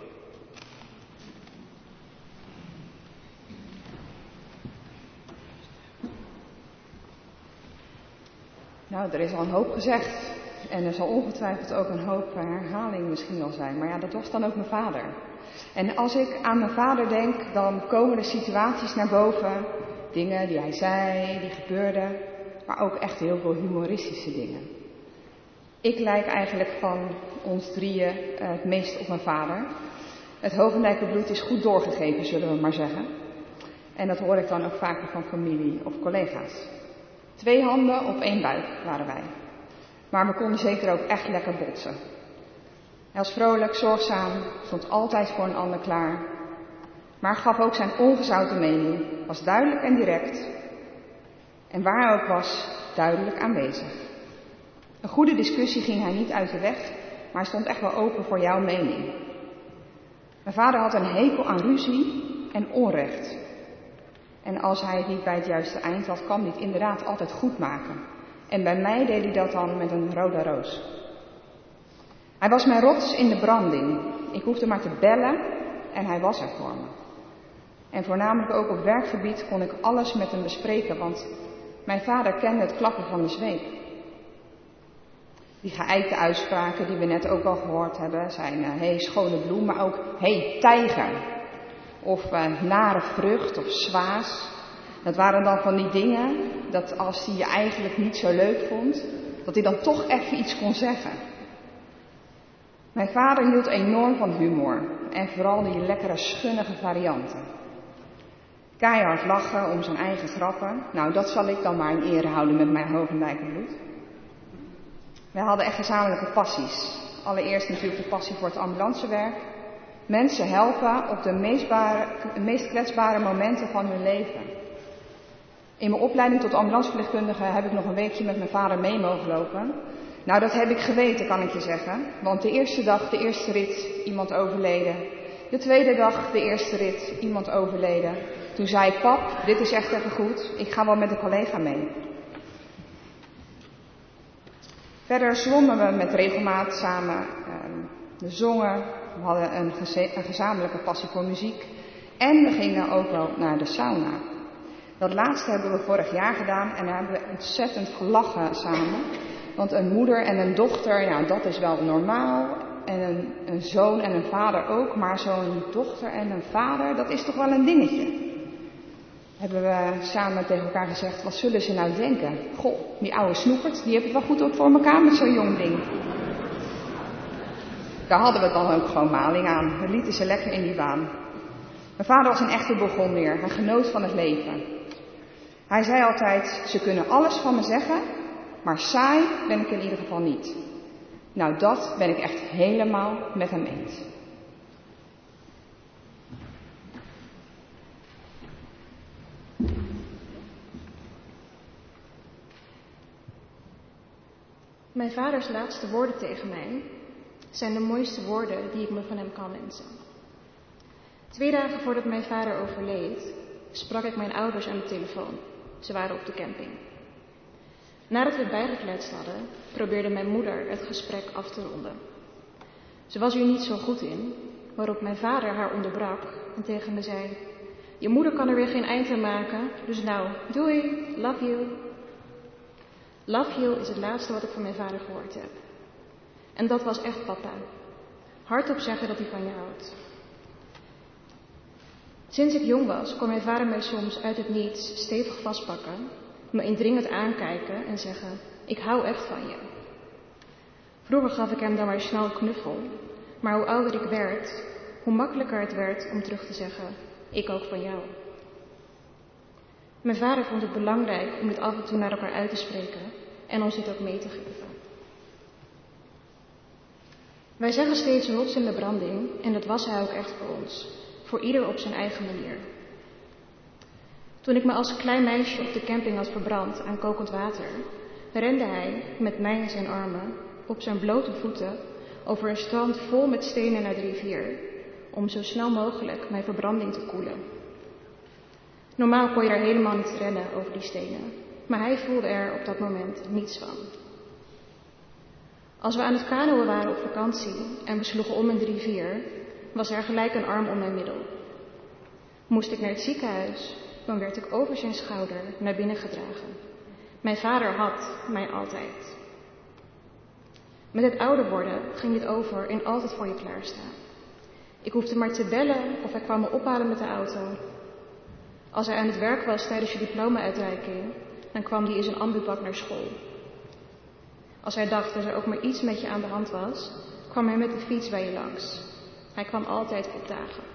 Nou, er is al een hoop gezegd. En er zal ongetwijfeld ook een hoop herhaling misschien wel zijn. Maar ja, dat was dan ook mijn vader. En als ik aan mijn vader denk, dan komen er situaties naar boven. Dingen die hij zei, die gebeurden. Maar ook echt heel veel humoristische dingen. Ik lijk eigenlijk van ons drieën het meest op mijn vader. Het Hogendijker bloed is goed doorgegeven, zullen we maar zeggen. En dat hoor ik dan ook vaker van familie of collega's. 2 handen op 1 buik waren wij. Maar we konden zeker ook echt lekker botsen. Hij was vrolijk, zorgzaam, stond altijd voor een ander klaar. Maar gaf ook zijn ongezouten mening, was duidelijk en direct. En waar hij ook was, duidelijk aanwezig. Een goede discussie ging hij niet uit de weg, maar hij stond echt wel open voor jouw mening. Mijn vader had een hekel aan ruzie en onrecht. En als hij het niet bij het juiste eind had, kwam hij het inderdaad altijd goed maken. En bij mij deed hij dat dan met een rode roos. Hij was mijn rots in de branding. Ik hoefde maar te bellen en hij was er voor me. En voornamelijk ook op werkgebied kon ik alles met hem bespreken, want mijn vader kende het klappen van de zweep. Die geëikte uitspraken die we net ook al gehoord hebben zijn hey, schone bloem, maar ook hey, tijger. Of nare vrucht of zwaas. Dat waren dan van die dingen dat als hij je eigenlijk niet zo leuk vond, dat hij dan toch even iets kon zeggen. Mijn vader hield enorm van humor en vooral die lekkere schunnige varianten. Keihard lachen om zijn eigen grappen. Nou, dat zal ik dan maar in ere houden met mijn Hogendijker bloed. We hadden echt gezamenlijke passies. Allereerst natuurlijk de passie voor het ambulancewerk. Mensen helpen op de meest kwetsbare momenten van hun leven. In mijn opleiding tot ambulanceverpleegkundige heb ik nog een weekje met mijn vader mee mogen lopen. Nou, dat heb ik geweten, kan ik je zeggen. Want de eerste dag, de eerste rit, iemand overleden. De tweede dag, de eerste rit, iemand overleden. Toen zei pap, dit is echt even goed, ik ga wel met een collega mee. Verder zwommen we met regelmaat samen, we zongen, we hadden een gezamenlijke passie voor muziek. En we gingen ook wel naar de sauna. Dat laatste hebben we vorig jaar gedaan en daar hebben we ontzettend gelachen samen. Want een moeder en een dochter, ja, dat is wel normaal. En een zoon en een vader ook, maar zo'n dochter en een vader, dat is toch wel een dingetje. Hebben we samen tegen elkaar gezegd, wat zullen ze nou denken? Goh, die oude snoepert, die heeft het wel goed op voor elkaar met zo'n jong ding. Daar hadden we dan ook gewoon maling aan. We lieten ze lekker in die baan. Mijn vader was een echte Bourgondier, hij genoot van het leven. Hij zei altijd, ze kunnen alles van me zeggen, maar saai ben ik in ieder geval niet. Nou, dat ben ik echt helemaal met hem eens. Mijn vaders laatste woorden tegen mij zijn de mooiste woorden die ik me van hem kan wensen. 2 dagen voordat mijn vader overleed, sprak ik mijn ouders aan de telefoon. Ze waren op de camping. Nadat we bijgekletst hadden, probeerde mijn moeder het gesprek af te ronden. Ze was hier niet zo goed in, waarop mijn vader haar onderbrak en tegen me zei: je moeder kan er weer geen eind aan maken, dus nou, doei, love you. Love you is het laatste wat ik van mijn vader gehoord heb. En dat was echt papa. Hardop zeggen dat hij van je houdt. Sinds ik jong was, kon mijn vader mij soms uit het niets stevig vastpakken, me indringend aankijken en zeggen: ik hou echt van je. Vroeger gaf ik hem dan maar snel een knuffel, maar hoe ouder ik werd, hoe makkelijker het werd om terug te zeggen, ik ook van jou. Mijn vader vond het belangrijk om dit af en toe naar elkaar uit te spreken en ons dit ook mee te geven. Wij zeggen steeds rots in de branding en dat was hij ook echt voor ons, voor ieder op zijn eigen manier. Toen ik me als klein meisje op de camping had verbrand aan kokend water, rende hij met mij in zijn armen op zijn blote voeten over een strand vol met stenen naar de rivier, om zo snel mogelijk mijn verbranding te koelen. Normaal kon je daar helemaal niet rennen over die stenen, maar hij voelde er op dat moment niets van. Als we aan het kanoën waren op vakantie en we sloegen om in de rivier, was er gelijk een arm om mijn middel. Moest ik naar het ziekenhuis, dan werd ik over zijn schouder naar binnen gedragen. Mijn vader had mij altijd. Met het ouder worden ging dit over in altijd voor je klaarstaan. Ik hoefde maar te bellen of hij kwam me ophalen met de auto. Als hij aan het werk was tijdens je diploma-uitreiking, dan kwam hij in zijn ambupak naar school. Als hij dacht dat er ook maar iets met je aan de hand was, kwam hij met de fiets bij je langs. Hij kwam altijd opdagen.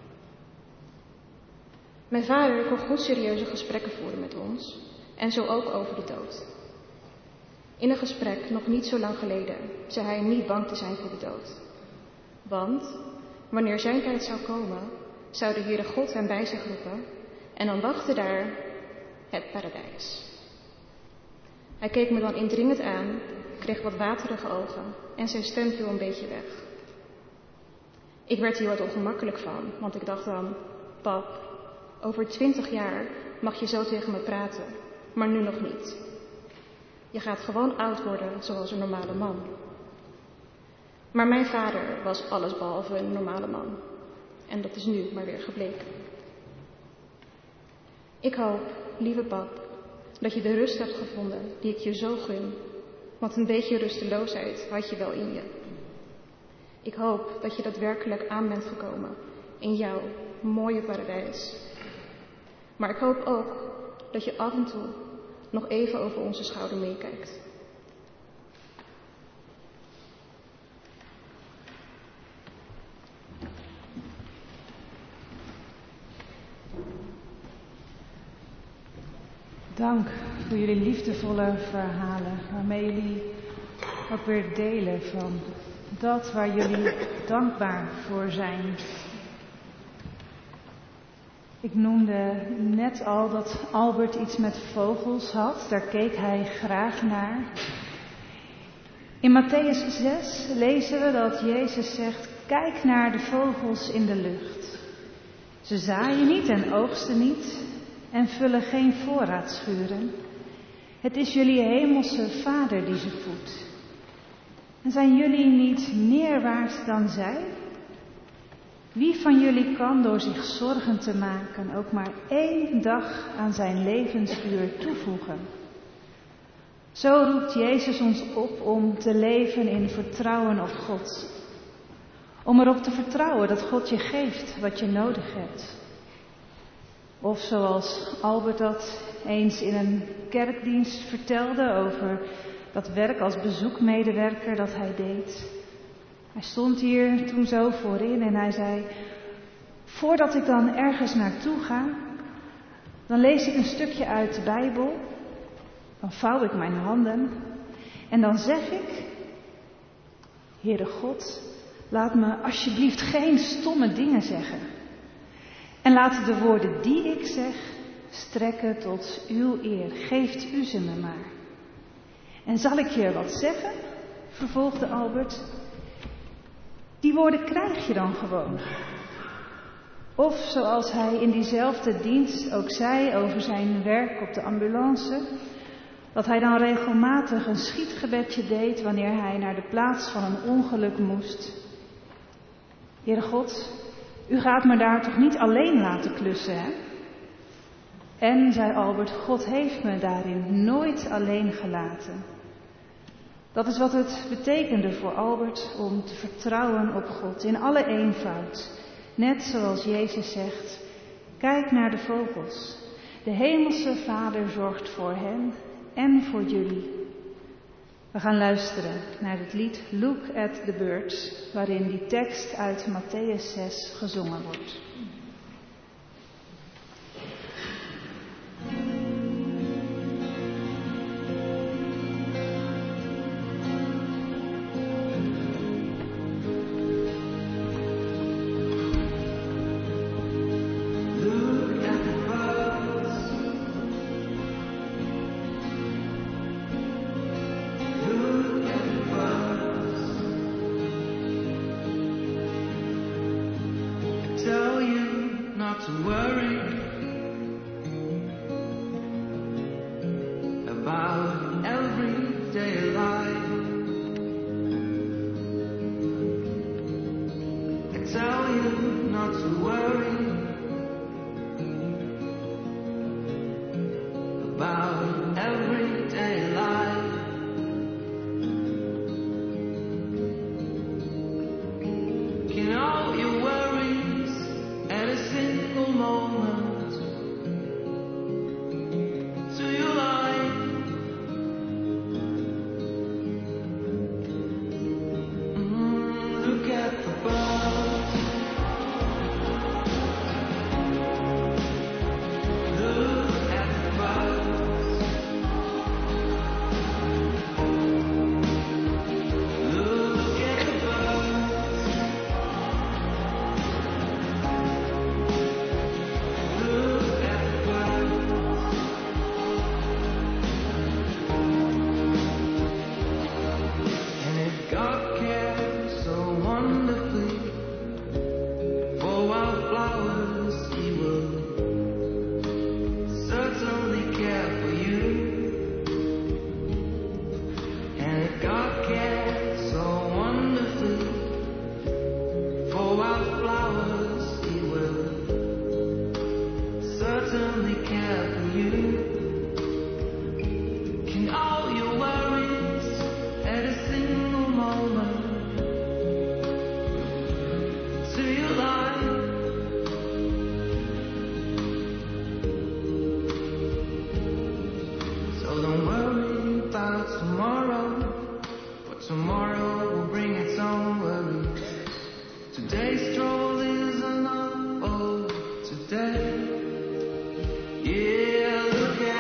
Mijn vader kon goed serieuze gesprekken voeren met ons en zo ook over de dood. In een gesprek nog niet zo lang geleden zei hij niet bang te zijn voor de dood. Want wanneer zijn tijd zou komen, zou de Heere God hem bij zich roepen en dan wachtte daar het paradijs. Hij keek me dan indringend aan, kreeg wat waterige ogen en zijn stem viel een beetje weg. Ik werd hier wat ongemakkelijk van, want ik dacht dan, pap, over 20 jaar mag je zo tegen me praten, maar nu nog niet. Je gaat gewoon oud worden zoals een normale man. Maar mijn vader was allesbehalve een normale man. En dat is nu maar weer gebleken. Ik hoop, lieve pap, dat je de rust hebt gevonden die ik je zo gun. Want een beetje rusteloosheid had je wel in je. Ik hoop dat je daadwerkelijk aan bent gekomen in jouw mooie paradijs. Maar ik hoop ook dat je af en toe nog even over onze schouder meekijkt. Dank voor jullie liefdevolle verhalen, waarmee jullie ook weer delen van dat waar jullie dankbaar voor zijn. Ik noemde net al dat Albert iets met vogels had, daar keek hij graag naar. In Mattheüs 6 lezen we dat Jezus zegt, kijk naar de vogels in de lucht. Ze zaaien niet en oogsten niet en vullen geen voorraadschuren. Het is jullie hemelse Vader die ze voedt. En zijn jullie niet meer waard dan zij? Wie van jullie kan door zich zorgen te maken ook maar 1 dag aan zijn levensuur toevoegen? Zo roept Jezus ons op om te leven in vertrouwen op God. Om erop te vertrouwen dat God je geeft wat je nodig hebt. Of zoals Albert dat eens in een kerkdienst vertelde over dat werk als bezoekmedewerker dat hij deed. Hij stond hier toen zo voorin en hij zei, voordat ik dan ergens naartoe ga, dan lees ik een stukje uit de Bijbel, dan vouw ik mijn handen en dan zeg ik, Heere God, laat me alsjeblieft geen stomme dingen zeggen. En laat de woorden die ik zeg strekken tot uw eer. Geeft u ze me maar. En zal ik je wat zeggen? Vervolgde Albert. Die woorden krijg je dan gewoon. Of zoals hij in diezelfde dienst ook zei over zijn werk op de ambulance, dat hij dan regelmatig een schietgebedje deed wanneer hij naar de plaats van een ongeluk moest. Heere God, u gaat me daar toch niet alleen laten klussen, hè? En, zei Albert, God heeft me daarin nooit alleen gelaten. Dat is wat het betekende voor Albert om te vertrouwen op God in alle eenvoud. Net zoals Jezus zegt, kijk naar de vogels. De hemelse Vader zorgt voor hen en voor jullie. We gaan luisteren naar het lied Look at the Birds, waarin die tekst uit Mattheüs 6 gezongen wordt. Yeah, look at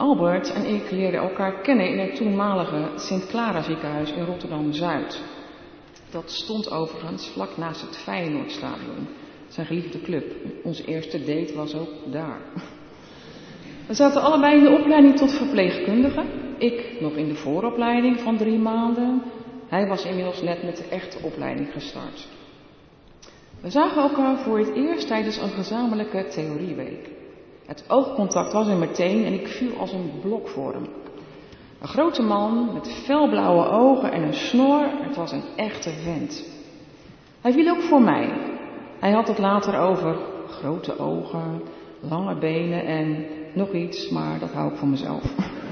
Albert en ik leerden elkaar kennen in het toenmalige Sint Clara ziekenhuis in Rotterdam-Zuid. Dat stond overigens vlak naast het Feyenoordstadion, zijn geliefde club. Onze eerste date was ook daar. We zaten allebei in de opleiding tot verpleegkundige. Ik nog in de vooropleiding van 3 maanden. Hij was inmiddels net met de echte opleiding gestart. We zagen elkaar voor het eerst tijdens een gezamenlijke theorieweek. Het oogcontact was er meteen en ik viel als een blok voor hem. Een grote man met felblauwe ogen en een snor, het was een echte vent. Hij viel ook voor mij. Hij had het later over grote ogen, lange benen en nog iets, maar dat hou ik voor mezelf.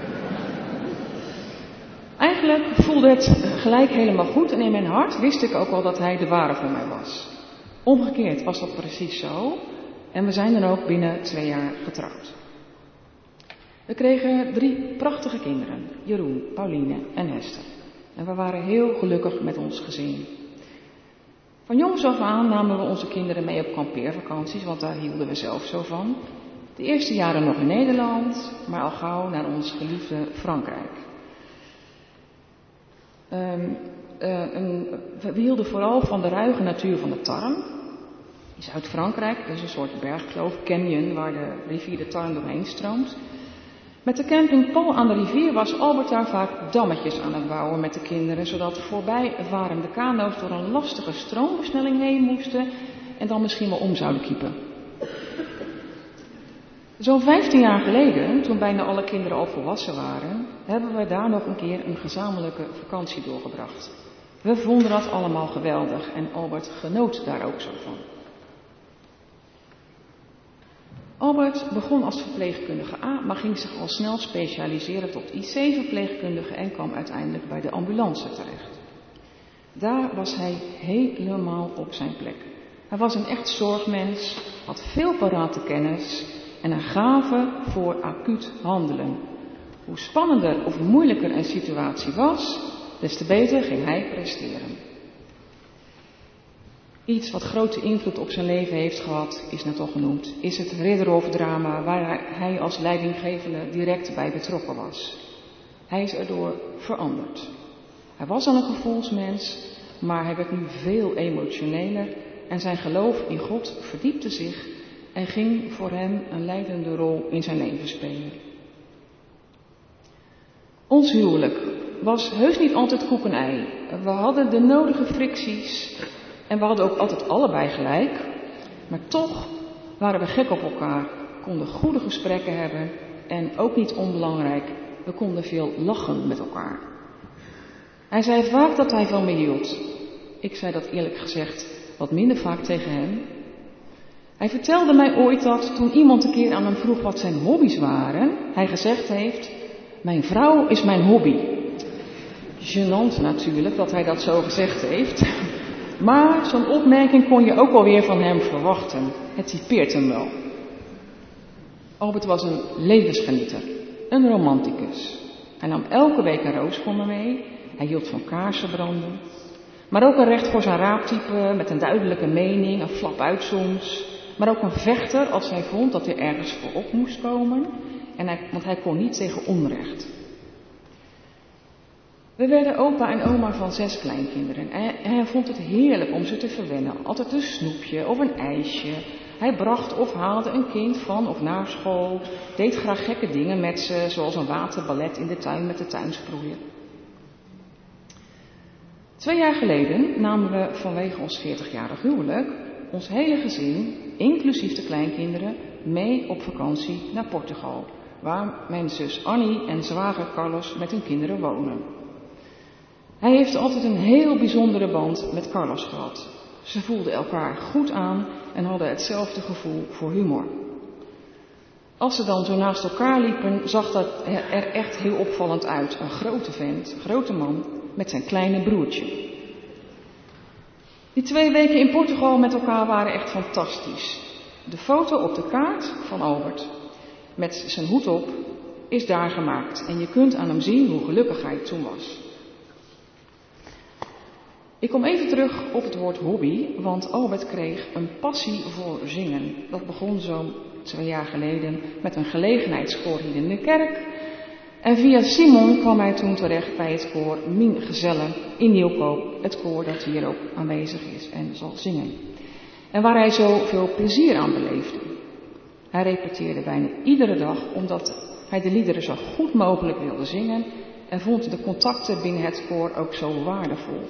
Eigenlijk voelde het gelijk helemaal goed en in mijn hart wist ik ook al dat hij de ware voor mij was. Omgekeerd was dat precies zo en we zijn dan ook binnen 2 jaar getrouwd. We kregen 3 prachtige kinderen, Jeroen, Pauline en Hester. En we waren heel gelukkig met ons gezin. Van jongs af aan namen we onze kinderen mee op kampeervakanties, want daar hielden we zelf zo van. De eerste jaren nog in Nederland, maar al gauw naar ons geliefde Frankrijk. We hielden vooral van de ruige natuur van de Tarn. In Zuid-Frankrijk, dat is een soort bergkloof, canyon, waar de rivier de Tarn doorheen stroomt. Met de camping Paul aan de rivier was Albert daar vaak dammetjes aan het bouwen met de kinderen, zodat voorbijvarende kano's door een lastige stroomversnelling heen moesten en dan misschien wel om zouden kiepen. Zo'n 15 jaar geleden, toen bijna alle kinderen al volwassen waren, hebben we daar nog een keer een gezamenlijke vakantie doorgebracht. We vonden dat allemaal geweldig en Albert genoot daar ook zo van. Albert begon als verpleegkundige A, maar ging zich al snel specialiseren tot IC-verpleegkundige en kwam uiteindelijk bij de ambulance terecht. Daar was hij helemaal op zijn plek. Hij was een echt zorgmens, had veel parate kennis en een gave voor acuut handelen. Hoe spannender of moeilijker een situatie was, des te beter ging hij presteren. Iets wat grote invloed op zijn leven heeft gehad, is net al genoemd, is het Ridderhof-drama waar hij als leidinggevende direct bij betrokken was. Hij is erdoor veranderd. Hij was al een gevoelsmens, maar hij werd nu veel emotioneler en zijn geloof in God verdiepte zich en ging voor hem een leidende rol in zijn leven spelen. Ons huwelijk was heus niet altijd koek en ei. We hadden de nodige fricties en we hadden ook altijd allebei gelijk. Maar toch waren we gek op elkaar, konden goede gesprekken hebben en ook niet onbelangrijk, we konden veel lachen met elkaar. Hij zei vaak dat hij van me hield. Ik zei dat eerlijk gezegd wat minder vaak tegen hem. Hij vertelde mij ooit dat toen iemand een keer aan hem vroeg wat zijn hobby's waren, hij gezegd heeft: mijn vrouw is mijn hobby. Gênant natuurlijk dat hij dat zo gezegd heeft. Maar zo'n opmerking kon je ook alweer van hem verwachten. Het typeert hem wel. Albert was een levensgenieter, een romanticus. Hij nam elke week een roos voor me mee. Hij hield van kaarsen branden. Maar ook een recht voor zijn raaptype met een duidelijke mening, een flap uit soms. Maar ook een vechter als hij vond dat hij ergens voor op moest komen. Want hij kon niet tegen onrecht. We werden opa en oma van 6 kleinkinderen en hij vond het heerlijk om ze te verwennen. Altijd een snoepje of een ijsje. Hij bracht of haalde een kind van of naar school. Deed graag gekke dingen met ze, zoals een waterballet in de tuin met de tuinsproeier. 2 jaar geleden namen we vanwege ons 40-jarig huwelijk ons hele gezin, inclusief de kleinkinderen, mee op vakantie naar Portugal, waar mijn zus Annie en zwager Carlos met hun kinderen wonen. Hij heeft altijd een heel bijzondere band met Carlos gehad. Ze voelden elkaar goed aan en hadden hetzelfde gevoel voor humor. Als ze dan zo naast elkaar liepen, zag dat er echt heel opvallend uit. Een grote vent, grote man, met zijn kleine broertje. Die 2 weken in Portugal met elkaar waren echt fantastisch. De foto op de kaart van Albert, met zijn hoed op, is daar gemaakt. En je kunt aan hem zien hoe gelukkig hij toen was. Ik kom even terug op het woord hobby, want Albert kreeg een passie voor zingen. Dat begon zo'n 2 jaar geleden met een gelegenheidskoor hier in de kerk. En via Simon kwam hij toen terecht bij het koor Mien Gezellen in Nieuwkoop. Het koor dat hier ook aanwezig is en zal zingen. En waar hij zoveel plezier aan beleefde. Hij repeteerde bijna iedere dag omdat hij de liederen zo goed mogelijk wilde zingen en vond de contacten binnen het koor ook zo waardevol.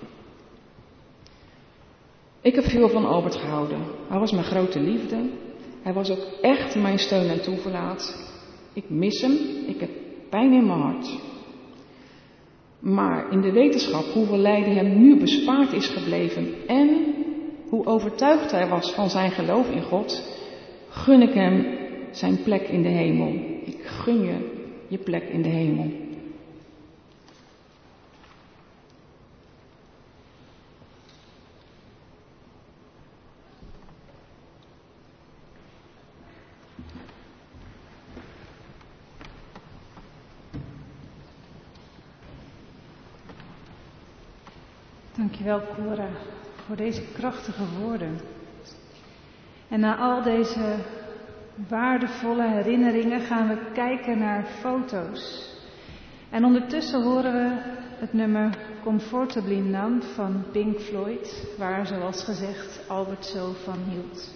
Ik heb veel van Albert gehouden. Hij was mijn grote liefde. Hij was ook echt mijn steun en toeverlaat. Ik mis hem. Ik heb pijn in mijn hart. Maar in de wetenschap hoeveel lijden hem nu bespaard is gebleven en hoe overtuigd hij was van zijn geloof in God, gun ik hem zijn plek in de hemel. Ik gun je je plek in de hemel. Dankjewel, Cora, voor deze krachtige woorden. En na al deze waardevolle herinneringen gaan we kijken naar foto's. En ondertussen horen we het nummer Comfortably Numb van Pink Floyd, waar, zoals gezegd, Albert zo van hield.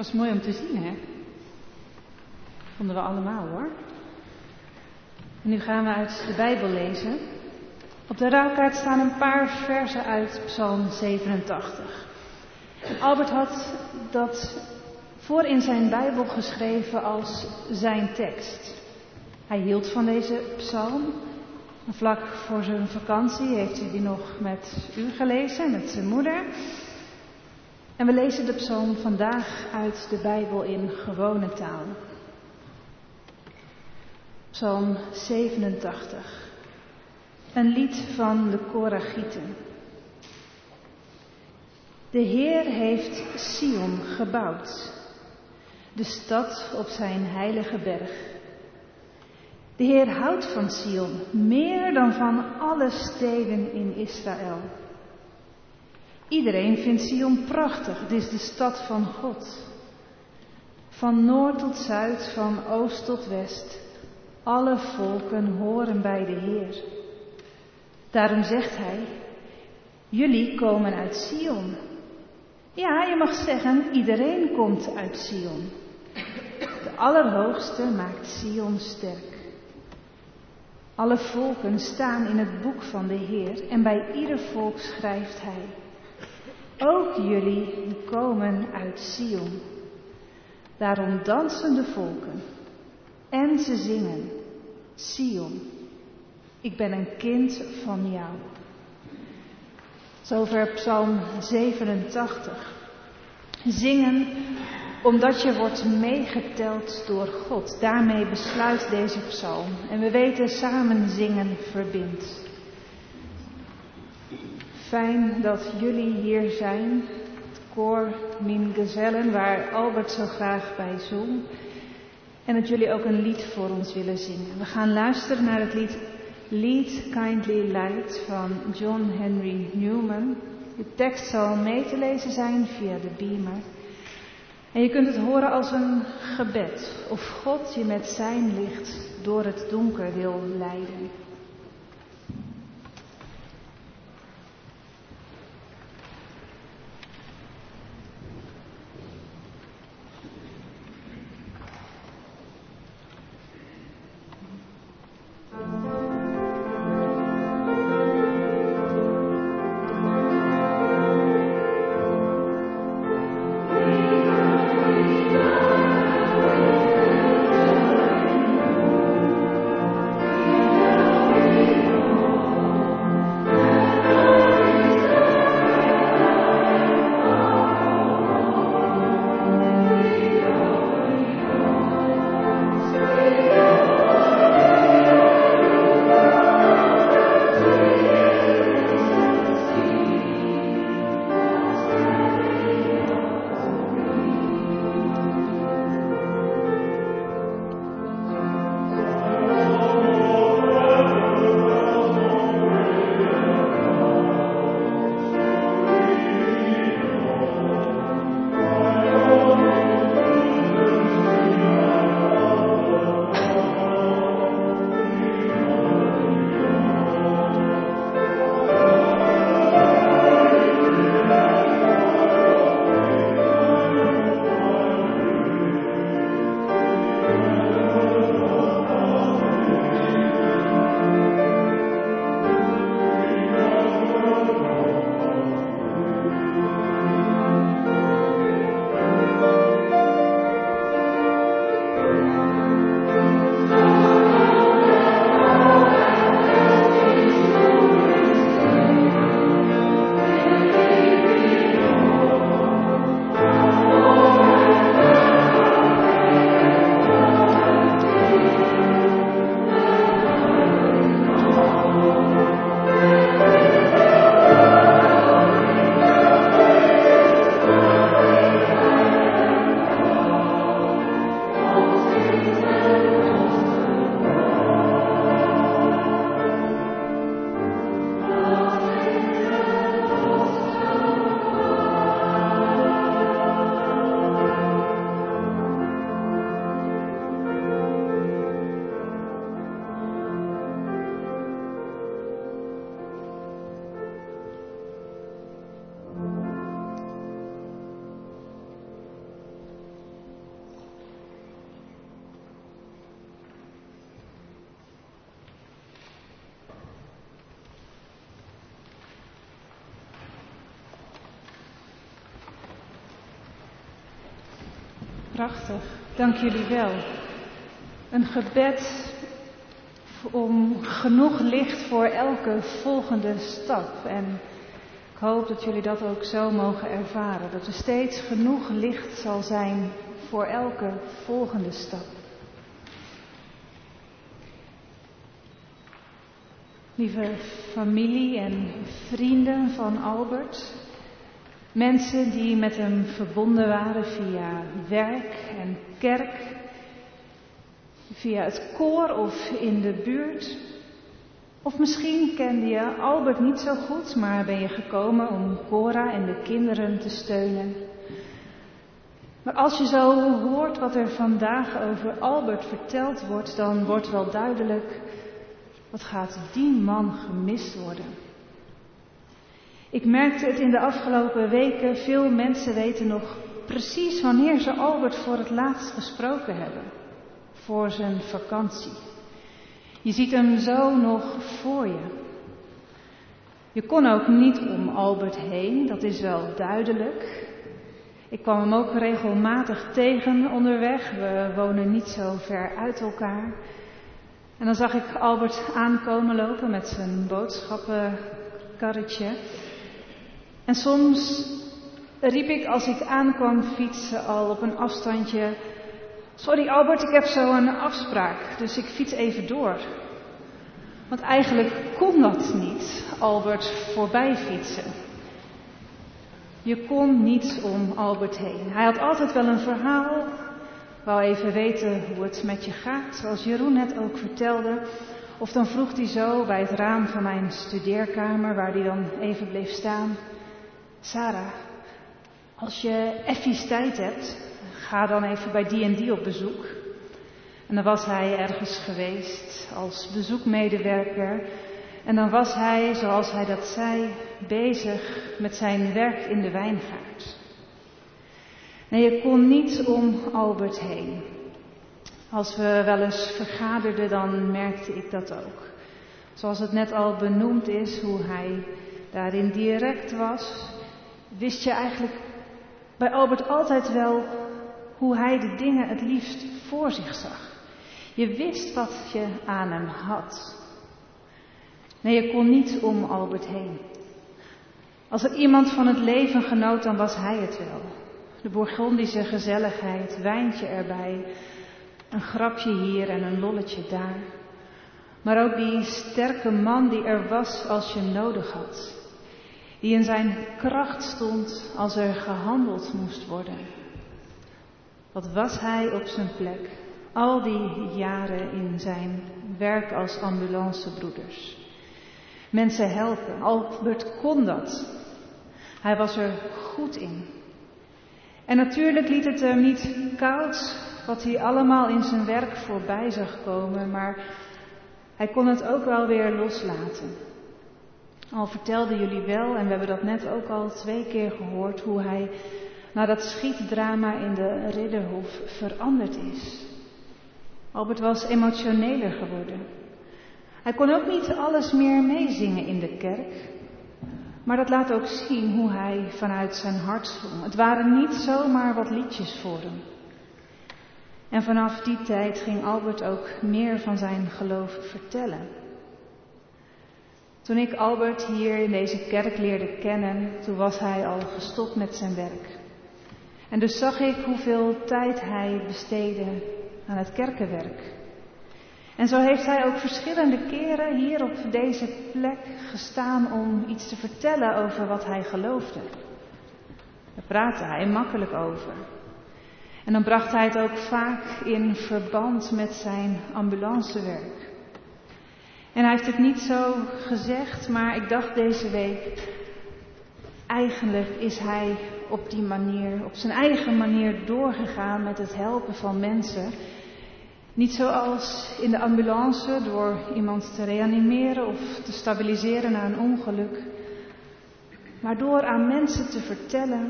Was mooi om te zien, hè? Vonden we allemaal, hoor. En nu gaan we uit de Bijbel lezen. Op de rouwkaart staan een paar versen uit Psalm 87. En Albert had dat voor in zijn Bijbel geschreven als zijn tekst. Hij hield van deze psalm. En vlak voor zijn vakantie heeft hij die nog met u gelezen, met zijn moeder. En we lezen de psalm vandaag uit de Bijbel in gewone taal. Psalm 87. Een lied van de Koragieten. De Heer heeft Sion gebouwd, de stad op zijn heilige berg. De Heer houdt van Sion, meer dan van alle steden in Israël. Iedereen vindt Sion prachtig, het is de stad van God. Van noord tot zuid, van oost tot west, alle volken horen bij de Heer. Daarom zegt hij, jullie komen uit Sion. Ja, je mag zeggen, iedereen komt uit Sion. De Allerhoogste maakt Sion sterk. Alle volken staan in het boek van de Heer en bij ieder volk schrijft hij. Ook jullie komen uit Sion. Daarom dansen de volken en ze zingen, Sion, ik ben een kind van jou. Zover Psalm 87. Zingen omdat je wordt meegeteld door God. Daarmee besluit deze psalm. En we weten, samen zingen verbindt. Fijn dat jullie hier zijn. Het koor Min Gezellen, waar Albert zo graag bij zong. En dat jullie ook een lied voor ons willen zingen. We gaan luisteren naar het lied Lead Kindly Light van John Henry Newman. De tekst zal mee te lezen zijn via de beamer. En je kunt het horen als een gebed. Of God je met zijn licht door het donker wil leiden. Lead Prachtig, dank jullie wel. Een gebed om genoeg licht voor elke volgende stap. En ik hoop dat jullie dat ook zo mogen ervaren. Dat er steeds genoeg licht zal zijn voor elke volgende stap. Lieve familie en vrienden van Albert. Mensen die met hem verbonden waren via werk en kerk. Via het koor of in de buurt. Of misschien kende je Albert niet zo goed, maar ben je gekomen om Cora en de kinderen te steunen. Maar als je zo hoort wat er vandaag over Albert verteld wordt, dan wordt wel duidelijk, wat gaat die man gemist worden. Ik merkte het in de afgelopen weken, veel mensen weten nog precies wanneer ze Albert voor het laatst gesproken hebben. Voor zijn vakantie. Je ziet hem zo nog voor je. Je kon ook niet om Albert heen, dat is wel duidelijk. Ik kwam hem ook regelmatig tegen onderweg, we wonen niet zo ver uit elkaar. En dan zag ik Albert aankomen lopen met zijn boodschappenkarretje. En soms riep ik als ik aankwam fietsen al op een afstandje: sorry Albert, ik heb zo een afspraak, dus ik fiets even door. Want eigenlijk kon dat niet, Albert voorbij fietsen. Je kon niet om Albert heen. Hij had altijd wel een verhaal, wou even weten hoe het met je gaat, zoals Jeroen net ook vertelde. Of dan vroeg hij zo bij het raam van mijn studeerkamer, waar hij dan even bleef staan: Sarah, als je effies tijd hebt, ga dan even bij die en die op bezoek. En dan was hij ergens geweest als bezoekmedewerker. En dan was hij, zoals hij dat zei, bezig met zijn werk in de wijngaard. Nee, je kon niet om Albert heen. Als we wel eens vergaderden, dan merkte ik dat ook. Zoals het net al benoemd is, hoe hij daarin direct was, wist je eigenlijk bij Albert altijd wel hoe hij de dingen het liefst voor zich zag. Je wist wat je aan hem had. Nee, je kon niet om Albert heen. Als er iemand van het leven genoot, dan was hij het wel. De Bourgondische gezelligheid, wijntje erbij, een grapje hier en een lolletje daar. Maar ook die sterke man die er was als je nodig had. Die in zijn kracht stond als er gehandeld moest worden. Wat was hij op zijn plek, al die jaren in zijn werk als ambulancebroeders. Mensen helpen, Albert kon dat. Hij was er goed in. En natuurlijk liet het hem niet koud wat hij allemaal in zijn werk voorbij zag komen, maar hij kon het ook wel weer loslaten. Al vertelden jullie wel, en we hebben dat net ook al 2 keer gehoord, hoe hij na dat schietdrama in de Ridderhof veranderd is. Albert was emotioneler geworden. Hij kon ook niet alles meer meezingen in de kerk. Maar dat laat ook zien hoe hij vanuit zijn hart zong. Het waren niet zomaar wat liedjes voor hem. En vanaf die tijd ging Albert ook meer van zijn geloof vertellen. Toen ik Albert hier in deze kerk leerde kennen, toen was hij al gestopt met zijn werk. En dus zag ik hoeveel tijd hij besteedde aan het kerkenwerk. En zo heeft hij ook verschillende keren hier op deze plek gestaan om iets te vertellen over wat hij geloofde. Daar praatte hij makkelijk over. En dan bracht hij het ook vaak in verband met zijn ambulancewerk. En hij heeft het niet zo gezegd, maar ik dacht deze week, eigenlijk is hij op die manier, op zijn eigen manier doorgegaan met het helpen van mensen. Niet zoals in de ambulance, door iemand te reanimeren of te stabiliseren na een ongeluk. Maar door aan mensen te vertellen,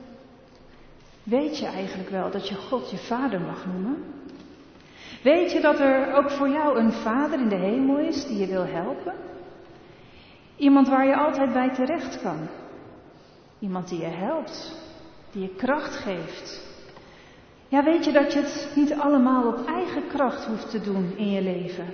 weet je eigenlijk wel dat je God je vader mag noemen? Weet je dat er ook voor jou een vader in de hemel is die je wil helpen? Iemand waar je altijd bij terecht kan. Iemand die je helpt, die je kracht geeft. Ja, weet je dat je het niet allemaal op eigen kracht hoeft te doen in je leven?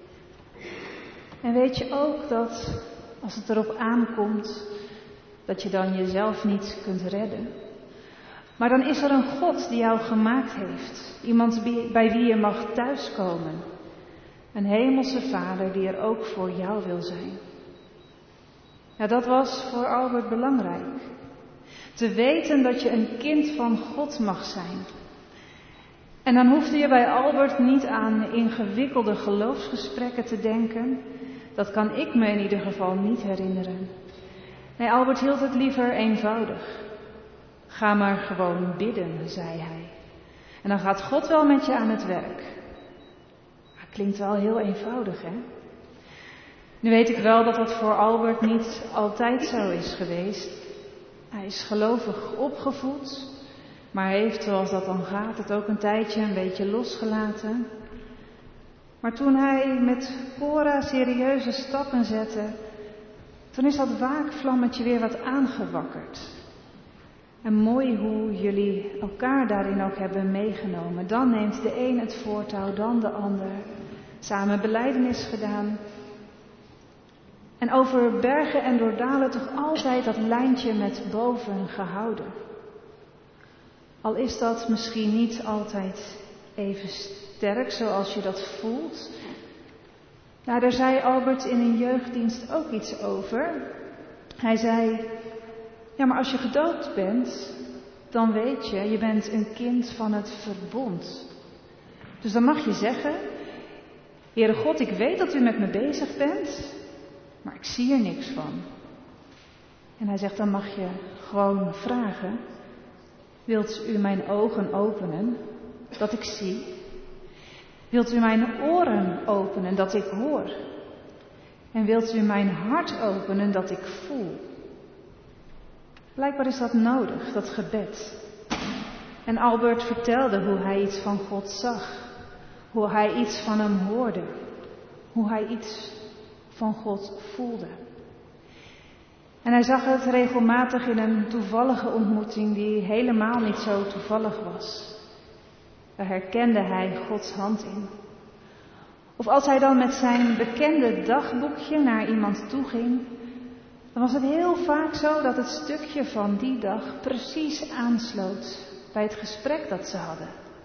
En weet je ook dat als het erop aankomt, dat je dan jezelf niet kunt redden? Maar dan is er een God die jou gemaakt heeft. Iemand bij wie je mag thuiskomen. Een hemelse Vader die er ook voor jou wil zijn. Ja, dat was voor Albert belangrijk. Te weten dat je een kind van God mag zijn. En dan hoefde je bij Albert niet aan ingewikkelde geloofsgesprekken te denken. Dat kan ik me in ieder geval niet herinneren. Nee, Albert hield het liever eenvoudig. Ga maar gewoon bidden, zei hij. En dan gaat God wel met je aan het werk. Maar klinkt wel heel eenvoudig, hè? Nu weet ik wel dat dat voor Albert niet altijd zo is geweest. Hij is gelovig opgevoed, maar heeft, zoals dat dan gaat, het ook een tijdje een beetje losgelaten. Maar toen hij met Cora serieuze stappen zette, toen is dat waakvlammetje weer wat aangewakkerd. En mooi hoe jullie elkaar daarin ook hebben meegenomen. Dan neemt de een het voortouw, dan de ander. Samen belijdenis gedaan. En over bergen en door dalen toch altijd dat lijntje met boven gehouden. Al is dat misschien niet altijd even sterk zoals je dat voelt. Nou, daar zei Albert in een jeugddienst ook iets over. Hij zei, ja, maar als je gedoopt bent, dan weet je, je bent een kind van het verbond. Dus dan mag je zeggen, Heere God, ik weet dat u met me bezig bent, maar ik zie er niks van. En hij zegt, dan mag je gewoon vragen, wilt u mijn ogen openen, dat ik zie? Wilt u mijn oren openen, dat ik hoor? En wilt u mijn hart openen, dat ik voel? Blijkbaar is dat nodig, dat gebed. En Albert vertelde hoe hij iets van God zag. Hoe hij iets van hem hoorde. Hoe hij iets van God voelde. En hij zag het regelmatig in een toevallige ontmoeting die helemaal niet zo toevallig was. Daar herkende hij Gods hand in. Of als hij dan met zijn bekende dagboekje naar iemand toe ging, dan was het heel vaak zo dat het stukje van die dag precies aansloot bij het gesprek dat ze hadden.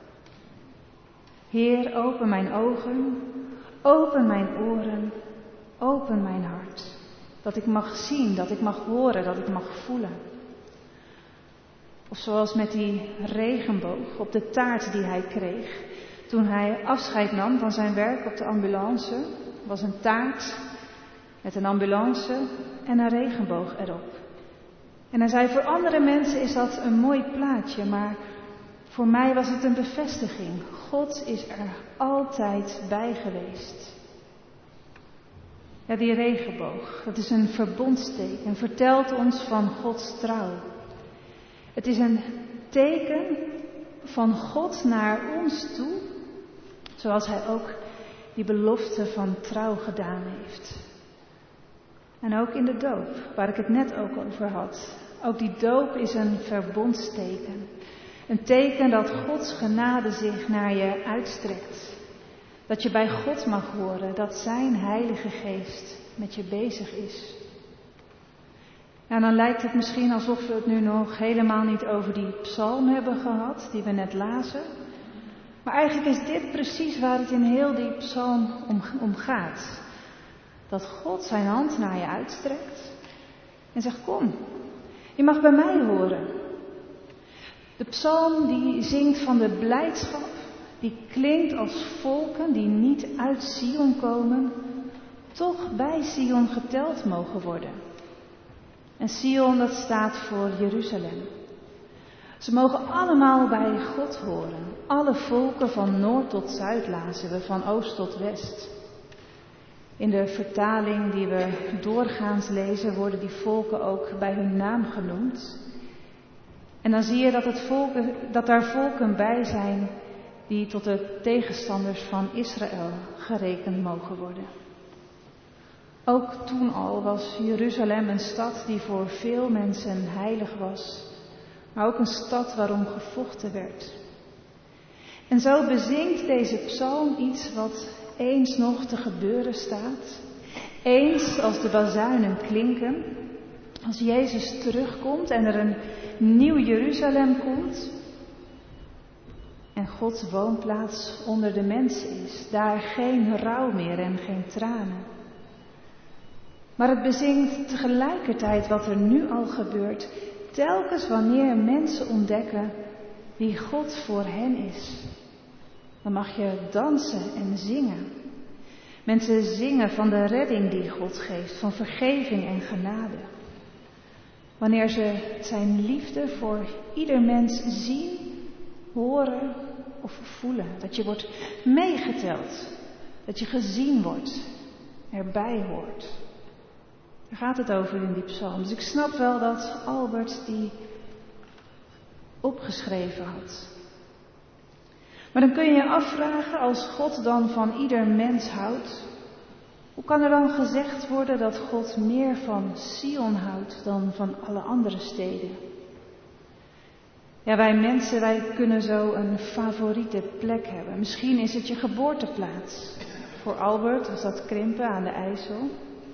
Heer, open mijn ogen, open mijn oren, open mijn hart. Dat ik mag zien, dat ik mag horen, dat ik mag voelen. Of zoals met die regenboog op de taart die hij kreeg. Toen hij afscheid nam van zijn werk op de ambulance, was een taart met een ambulance en een regenboog erop. En hij zei, voor andere mensen is dat een mooi plaatje, maar voor mij was het een bevestiging. God is er altijd bij geweest. Ja, die regenboog, dat is een verbondsteken, vertelt ons van Gods trouw. Het is een teken van God naar ons toe, zoals hij ook die belofte van trouw gedaan heeft. En ook in de doop, waar ik het net ook over had. Ook die doop is een verbondsteken. Een teken dat Gods genade zich naar je uitstrekt. Dat je bij God mag horen, dat zijn Heilige Geest met je bezig is. En dan lijkt het misschien alsof we het nu nog helemaal niet over die psalm hebben gehad, die we net lazen. Maar eigenlijk is dit precies waar het in heel die psalm om gaat. Dat God zijn hand naar je uitstrekt en zegt, kom, je mag bij mij horen. De psalm die zingt van de blijdschap, die klinkt als volken die niet uit Sion komen, toch bij Sion geteld mogen worden. En Sion, dat staat voor Jeruzalem. Ze mogen allemaal bij God horen. Alle volken van noord tot zuid lazen we, van oost tot west. In de vertaling die we doorgaans lezen worden die volken ook bij hun naam genoemd. En dan zie je dat daar volken bij zijn die tot de tegenstanders van Israël gerekend mogen worden. Ook toen al was Jeruzalem een stad die voor veel mensen heilig was, maar ook een stad waarom gevochten werd. En zo bezingt deze psalm iets wat eens nog te gebeuren staat. Eens als de bazuinen klinken, als Jezus terugkomt en er een nieuw Jeruzalem komt en Gods woonplaats onder de mensen is. Daar geen rouw meer en geen tranen. Maar het bezingt tegelijkertijd wat er nu al gebeurt, telkens wanneer mensen ontdekken wie God voor hen is. Dan mag je dansen en zingen. Mensen zingen van de redding die God geeft, van vergeving en genade. Wanneer ze zijn liefde voor ieder mens zien, horen of voelen. Dat je wordt meegeteld, dat je gezien wordt, erbij hoort. Daar gaat het over in die psalm. Dus ik snap wel dat Albert die opgeschreven had. Maar dan kun je je afvragen, als God dan van ieder mens houdt, hoe kan er dan gezegd worden dat God meer van Sion houdt dan van alle andere steden? Ja, wij mensen, wij kunnen zo een favoriete plek hebben. Misschien is het je geboorteplaats. Voor Albert was dat Krimpen aan de IJssel.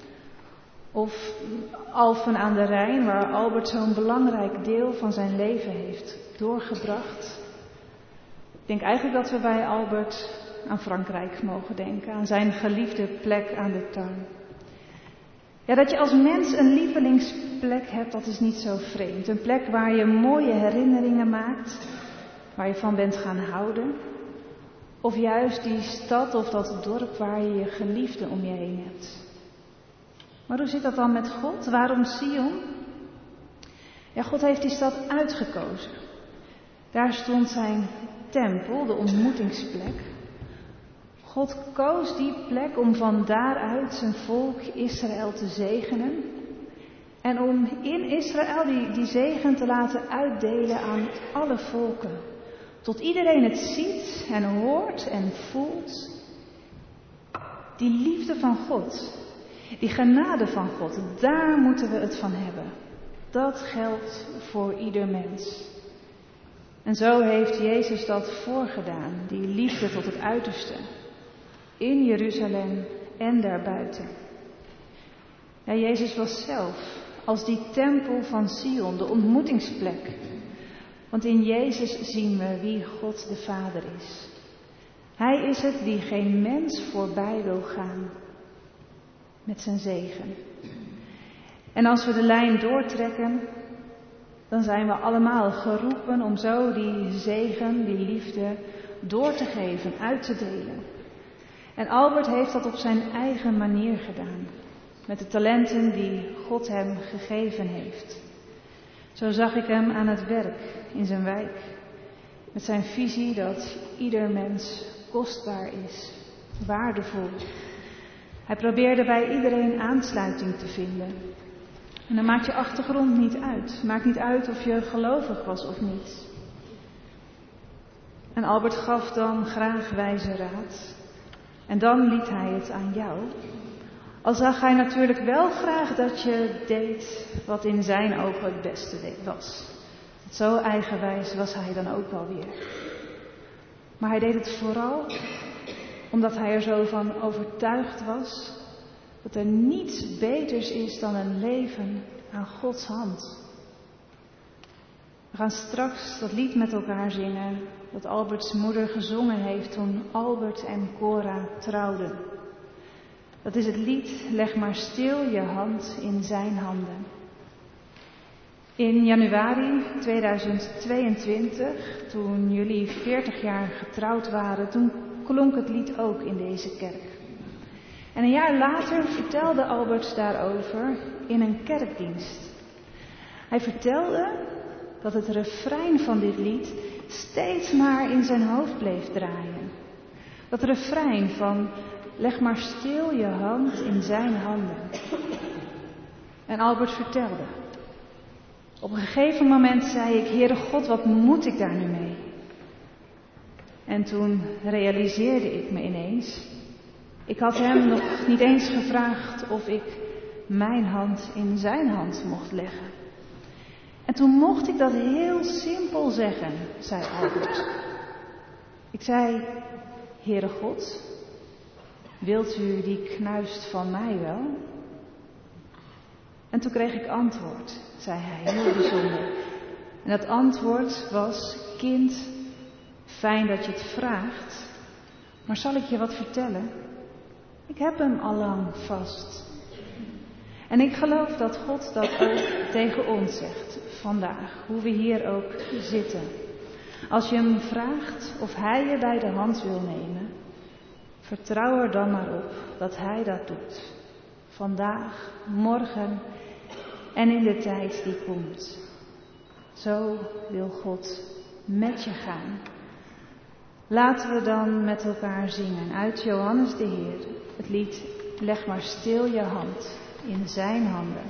Of Alphen aan de Rijn, waar Albert zo'n belangrijk deel van zijn leven heeft doorgebracht. Ik denk eigenlijk dat we bij Albert aan Frankrijk mogen denken, aan zijn geliefde plek aan de tuin. Ja, dat je als mens een lievelingsplek hebt, dat is niet zo vreemd. Een plek waar je mooie herinneringen maakt, waar je van bent gaan houden. Of juist die stad of dat dorp waar je je geliefde om je heen hebt. Maar hoe zit dat dan met God? Waarom Sion? Ja, God heeft die stad uitgekozen. Daar stond zijn tempel, de ontmoetingsplek. God koos die plek om van daaruit zijn volk Israël te zegenen. En om in Israël die zegen te laten uitdelen aan alle volken. Tot iedereen het ziet en hoort en voelt. Die liefde van God, die genade van God, daar moeten we het van hebben. Dat geldt voor ieder mens. En zo heeft Jezus dat voorgedaan, die liefde tot het uiterste. In Jeruzalem en daarbuiten. Ja, Jezus was zelf als die tempel van Sion, de ontmoetingsplek. Want in Jezus zien we wie God de Vader is. Hij is het die geen mens voorbij wil gaan met zijn zegen. En als we de lijn doortrekken, dan zijn we allemaal geroepen om zo die zegen, die liefde door te geven, uit te delen. En Albert heeft dat op zijn eigen manier gedaan. Met de talenten die God hem gegeven heeft. Zo zag ik hem aan het werk in zijn wijk. Met zijn visie dat ieder mens kostbaar is, waardevol. Hij probeerde bij iedereen aansluiting te vinden. En dan maakt je achtergrond niet uit. Het maakt niet uit of je gelovig was of niet. En Albert gaf dan graag wijze raad. En dan liet hij het aan jou. Al zag hij natuurlijk wel graag dat je deed wat in zijn ogen het beste was. Zo eigenwijs was hij dan ook wel weer. Maar hij deed het vooral omdat hij er zo van overtuigd was dat er niets beters is dan een leven aan Gods hand. We gaan straks dat lied met elkaar zingen dat Alberts moeder gezongen heeft toen Albert en Cora trouwden. Dat is het lied Leg maar stil je hand in zijn handen. In januari 2022, toen jullie 40 jaar getrouwd waren, toen klonk het lied ook in deze kerk. En een jaar later vertelde Albert daarover in een kerkdienst. Hij vertelde dat het refrein van dit lied steeds maar in zijn hoofd bleef draaien. Dat refrein van leg maar stil je hand in zijn handen. En Albert vertelde. Op een gegeven moment zei ik, Heere God, wat moet ik daar nu mee? En toen realiseerde ik me ineens, ik had hem nog niet eens gevraagd of ik mijn hand in zijn hand mocht leggen. En toen mocht ik dat heel simpel zeggen, zei Albert. Ik zei, Heere God, wilt u die knuist van mij wel? En toen kreeg ik antwoord, zei hij, heel bijzonder. En dat antwoord was, kind, fijn dat je het vraagt, maar zal ik je wat vertellen? Ik heb hem allang vast. En ik geloof dat God dat ook tegen ons zegt, vandaag, hoe we hier ook zitten. Als je hem vraagt of hij je bij de hand wil nemen, vertrouw er dan maar op dat hij dat doet. Vandaag, morgen en in de tijd die komt. Zo wil God met je gaan. Laten we dan met elkaar zingen uit Johannes de Heer. Het lied Leg maar stil je hand in zijn handen.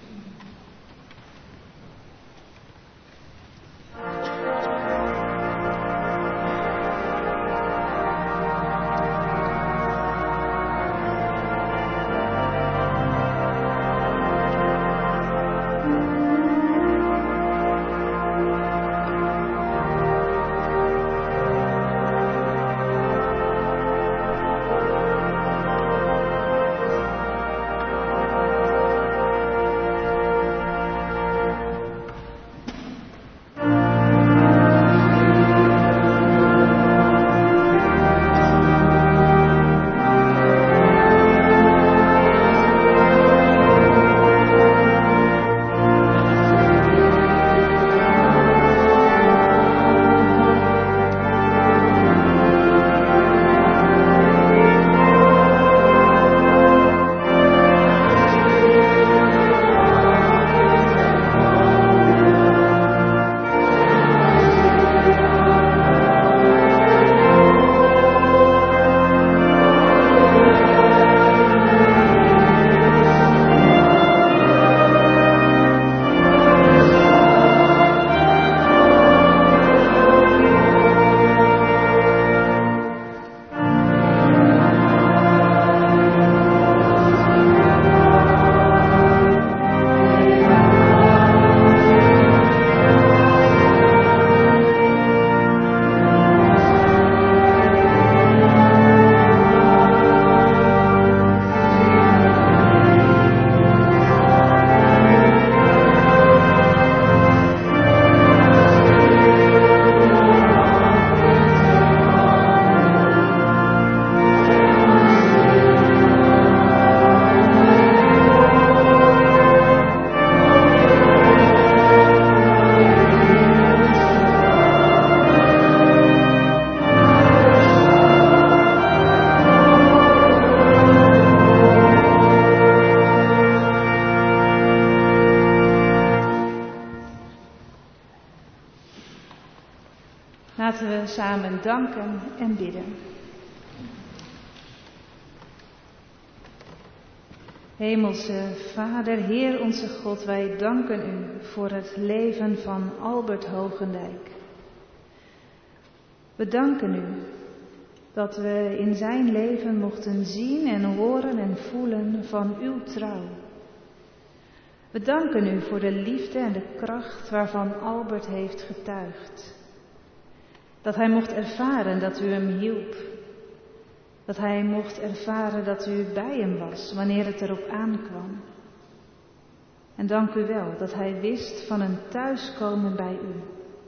Laten we samen danken en bidden. Hemelse Vader, Heer onze God, wij danken u voor het leven van Albert Hogendijk. We danken u dat we in zijn leven mochten zien en horen en voelen van uw trouw. We danken u voor de liefde en de kracht waarvan Albert heeft getuigd. Dat hij mocht ervaren dat u hem hielp. Dat hij mocht ervaren dat u bij hem was wanneer het erop aankwam. En dank u wel dat hij wist van een thuiskomen bij u.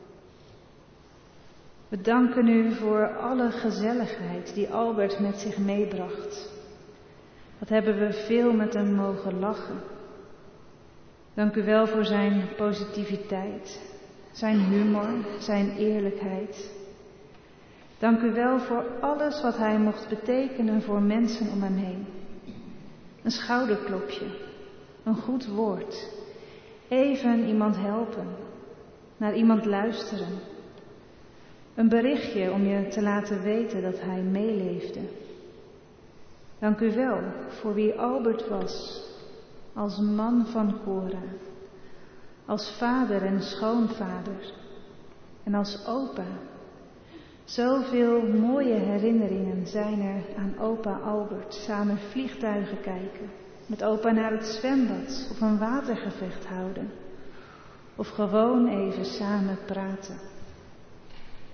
We danken u voor alle gezelligheid die Albert met zich meebracht. Wat hebben we veel met hem mogen lachen. Dank u wel voor zijn positiviteit, zijn humor, zijn eerlijkheid. Dank u wel voor alles wat hij mocht betekenen voor mensen om hem heen. Een schouderklopje, een goed woord, even iemand helpen, naar iemand luisteren. Een berichtje om je te laten weten dat hij meeleefde. Dank u wel voor wie Albert was, als man van Cora, als vader en schoonvader en als opa. Zoveel mooie herinneringen zijn er aan opa Albert. Samen vliegtuigen kijken, met opa naar het zwembad of een watergevecht houden. Of gewoon even samen praten.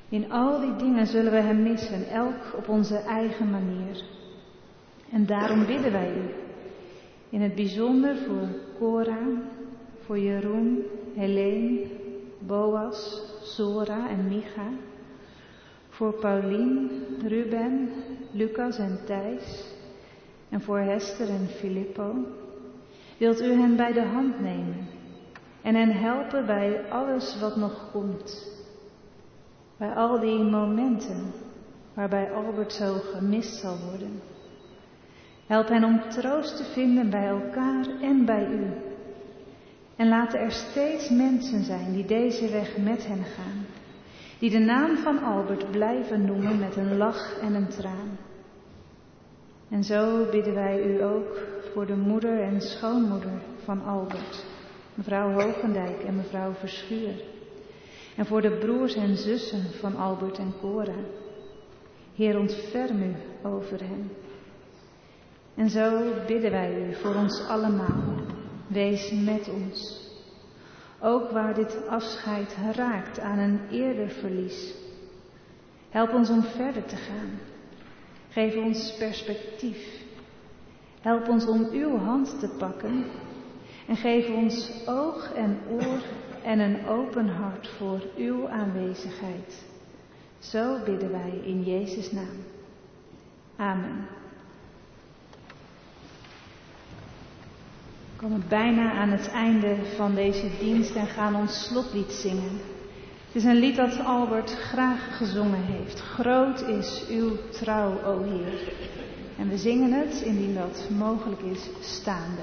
In al die dingen zullen we hem missen, elk op onze eigen manier. En daarom bidden wij u. In het bijzonder voor Cora, voor Jeroen, Helene, Boas, Zora en Micha. Voor Paulien, Ruben, Lucas en Thijs. En voor Hester en Filippo. Wilt u hen bij de hand nemen en hen helpen bij alles wat nog komt. Bij al die momenten waarbij Albert zo gemist zal worden. Help hen om troost te vinden bij elkaar en bij u. En laten er steeds mensen zijn die deze weg met hen gaan. Die de naam van Albert blijven noemen met een lach en een traan. En zo bidden wij u ook voor de moeder en schoonmoeder van Albert, mevrouw Hogendijk en mevrouw Verschuur. En voor de broers en zussen van Albert en Cora. Heer, ontferm u over hen. En zo bidden wij u voor ons allemaal. Wees met ons. Ook waar dit afscheid raakt aan een eerder verlies. Help ons om verder te gaan. Geef ons perspectief. Help ons om uw hand te pakken. En geef ons oog en oor en een open hart voor uw aanwezigheid. Zo bidden wij in Jezus' naam. Amen. We komen bijna aan het einde van deze dienst en gaan ons slotlied zingen. Het is een lied dat Albert graag gezongen heeft. Groot is uw trouw, o Heer. En we zingen het, indien dat mogelijk is, staande.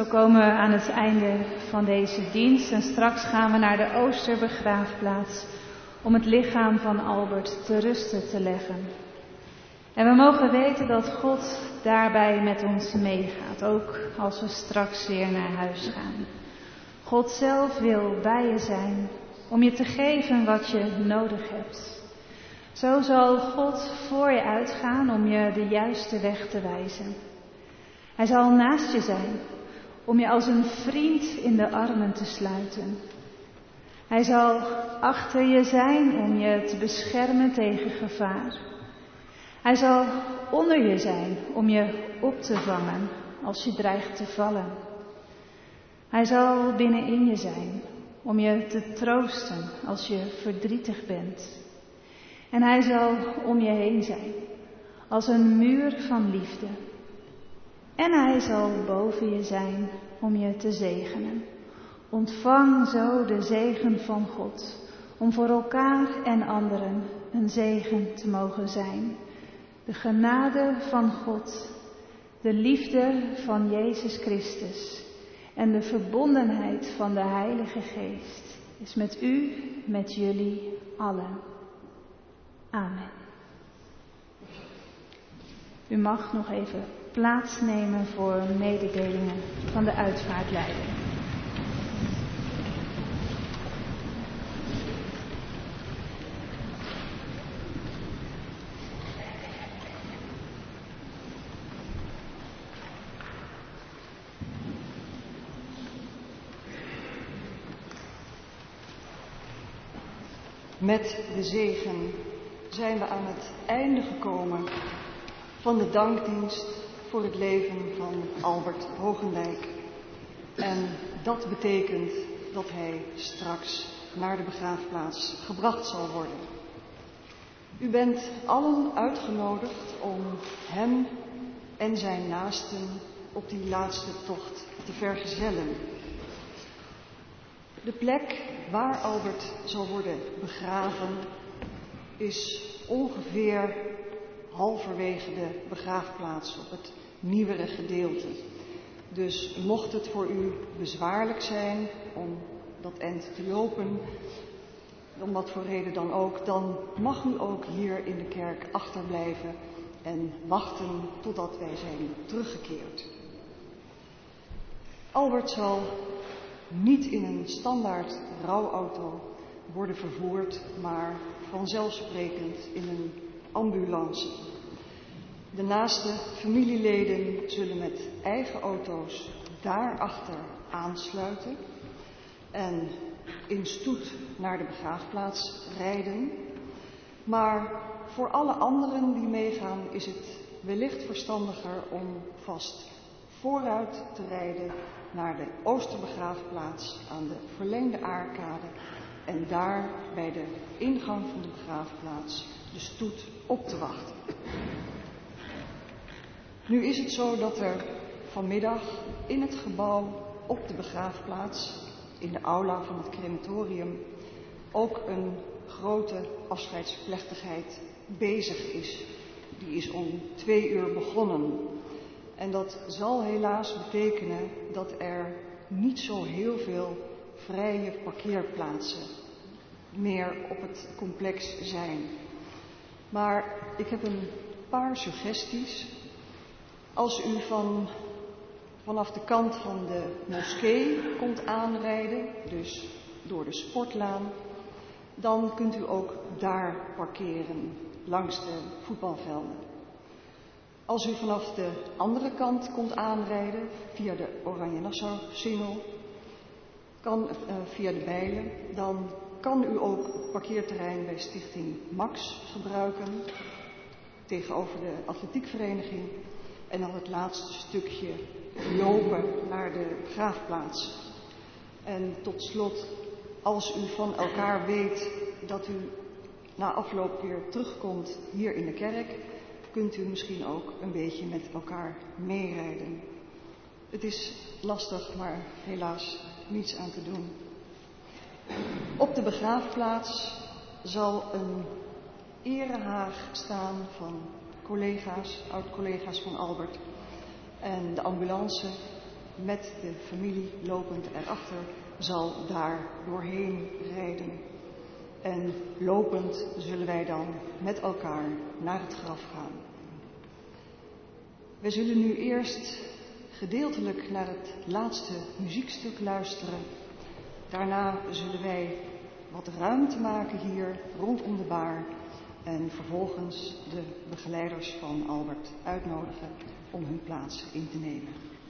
Zo komen we aan het einde van deze dienst en straks gaan we naar de Oosterbegraafplaats om het lichaam van Albert te rusten te leggen. En we mogen weten dat God daarbij met ons meegaat, ook als we straks weer naar huis gaan. God zelf wil bij je zijn om je te geven wat je nodig hebt. Zo zal God voor je uitgaan om je de juiste weg te wijzen. Hij zal naast je zijn om je als een vriend in de armen te sluiten. Hij zal achter je zijn om je te beschermen tegen gevaar. Hij zal onder je zijn om je op te vangen als je dreigt te vallen. Hij zal binnenin je zijn om je te troosten als je verdrietig bent. En hij zal om je heen zijn als een muur van liefde. En hij zal boven je zijn om je te zegenen. Ontvang zo de zegen van God, om voor elkaar en anderen een zegen te mogen zijn. De genade van God, de liefde van Jezus Christus en de verbondenheid van de Heilige Geest is met u, met jullie allen. Amen. U mag nog even plaatsnemen voor mededelingen van de uitvaartleiding. Met de zegen zijn we aan het einde gekomen van de dankdienst voor het leven van Albert Hogendijk. En dat betekent dat hij straks naar de begraafplaats gebracht zal worden. U bent allen uitgenodigd om hem en zijn naasten op die laatste tocht te vergezellen. De plek waar Albert zal worden begraven is ongeveer halverwege de begraafplaats op het nieuwere gedeelte. Dus mocht het voor u bezwaarlijk zijn om dat eind te lopen, om wat voor reden dan ook, dan mag u ook hier in de kerk achterblijven en wachten totdat wij zijn teruggekeerd. Albert zal niet in een standaard rouwauto worden vervoerd, maar vanzelfsprekend in een ambulance. De naaste familieleden zullen met eigen auto's daarachter aansluiten en in stoet naar de begraafplaats rijden. Maar voor alle anderen die meegaan is het wellicht verstandiger om vast vooruit te rijden naar de Oosterbegraafplaats aan de verlengde Aarkade en daar bij de ingang van de begraafplaats de stoet op te wachten. Nu is het zo dat er vanmiddag in het gebouw op de begraafplaats, in de aula van het crematorium, ook een grote afscheidsplechtigheid bezig is. Die is om 2 uur begonnen. En dat zal helaas betekenen dat er niet zo heel veel vrije parkeerplaatsen meer op het complex zijn. Maar ik heb een paar suggesties. Als u vanaf de kant van de moskee komt aanrijden, dus door de sportlaan, dan kunt u ook daar parkeren, langs de voetbalvelden. Als u vanaf de andere kant komt aanrijden, via de Oranje Nassau-singel, via de Bijlen, dan kan u ook het parkeerterrein bij Stichting Max gebruiken, tegenover de atletiekvereniging, en dan het laatste stukje lopen naar de begraafplaats. En tot slot, als u van elkaar weet dat u na afloop weer terugkomt hier in de kerk, kunt u misschien ook een beetje met elkaar meerijden. Het is lastig, maar helaas niets aan te doen. Op de begraafplaats zal een erehaag staan van collega's, oud-collega's van Albert. En de ambulance met de familie lopend erachter zal daar doorheen rijden. En lopend zullen wij dan met elkaar naar het graf gaan. We zullen nu eerst gedeeltelijk naar het laatste muziekstuk luisteren. Daarna zullen wij wat ruimte maken hier rondom de baar en vervolgens de begeleiders van Albert uitnodigen om hun plaats in te nemen.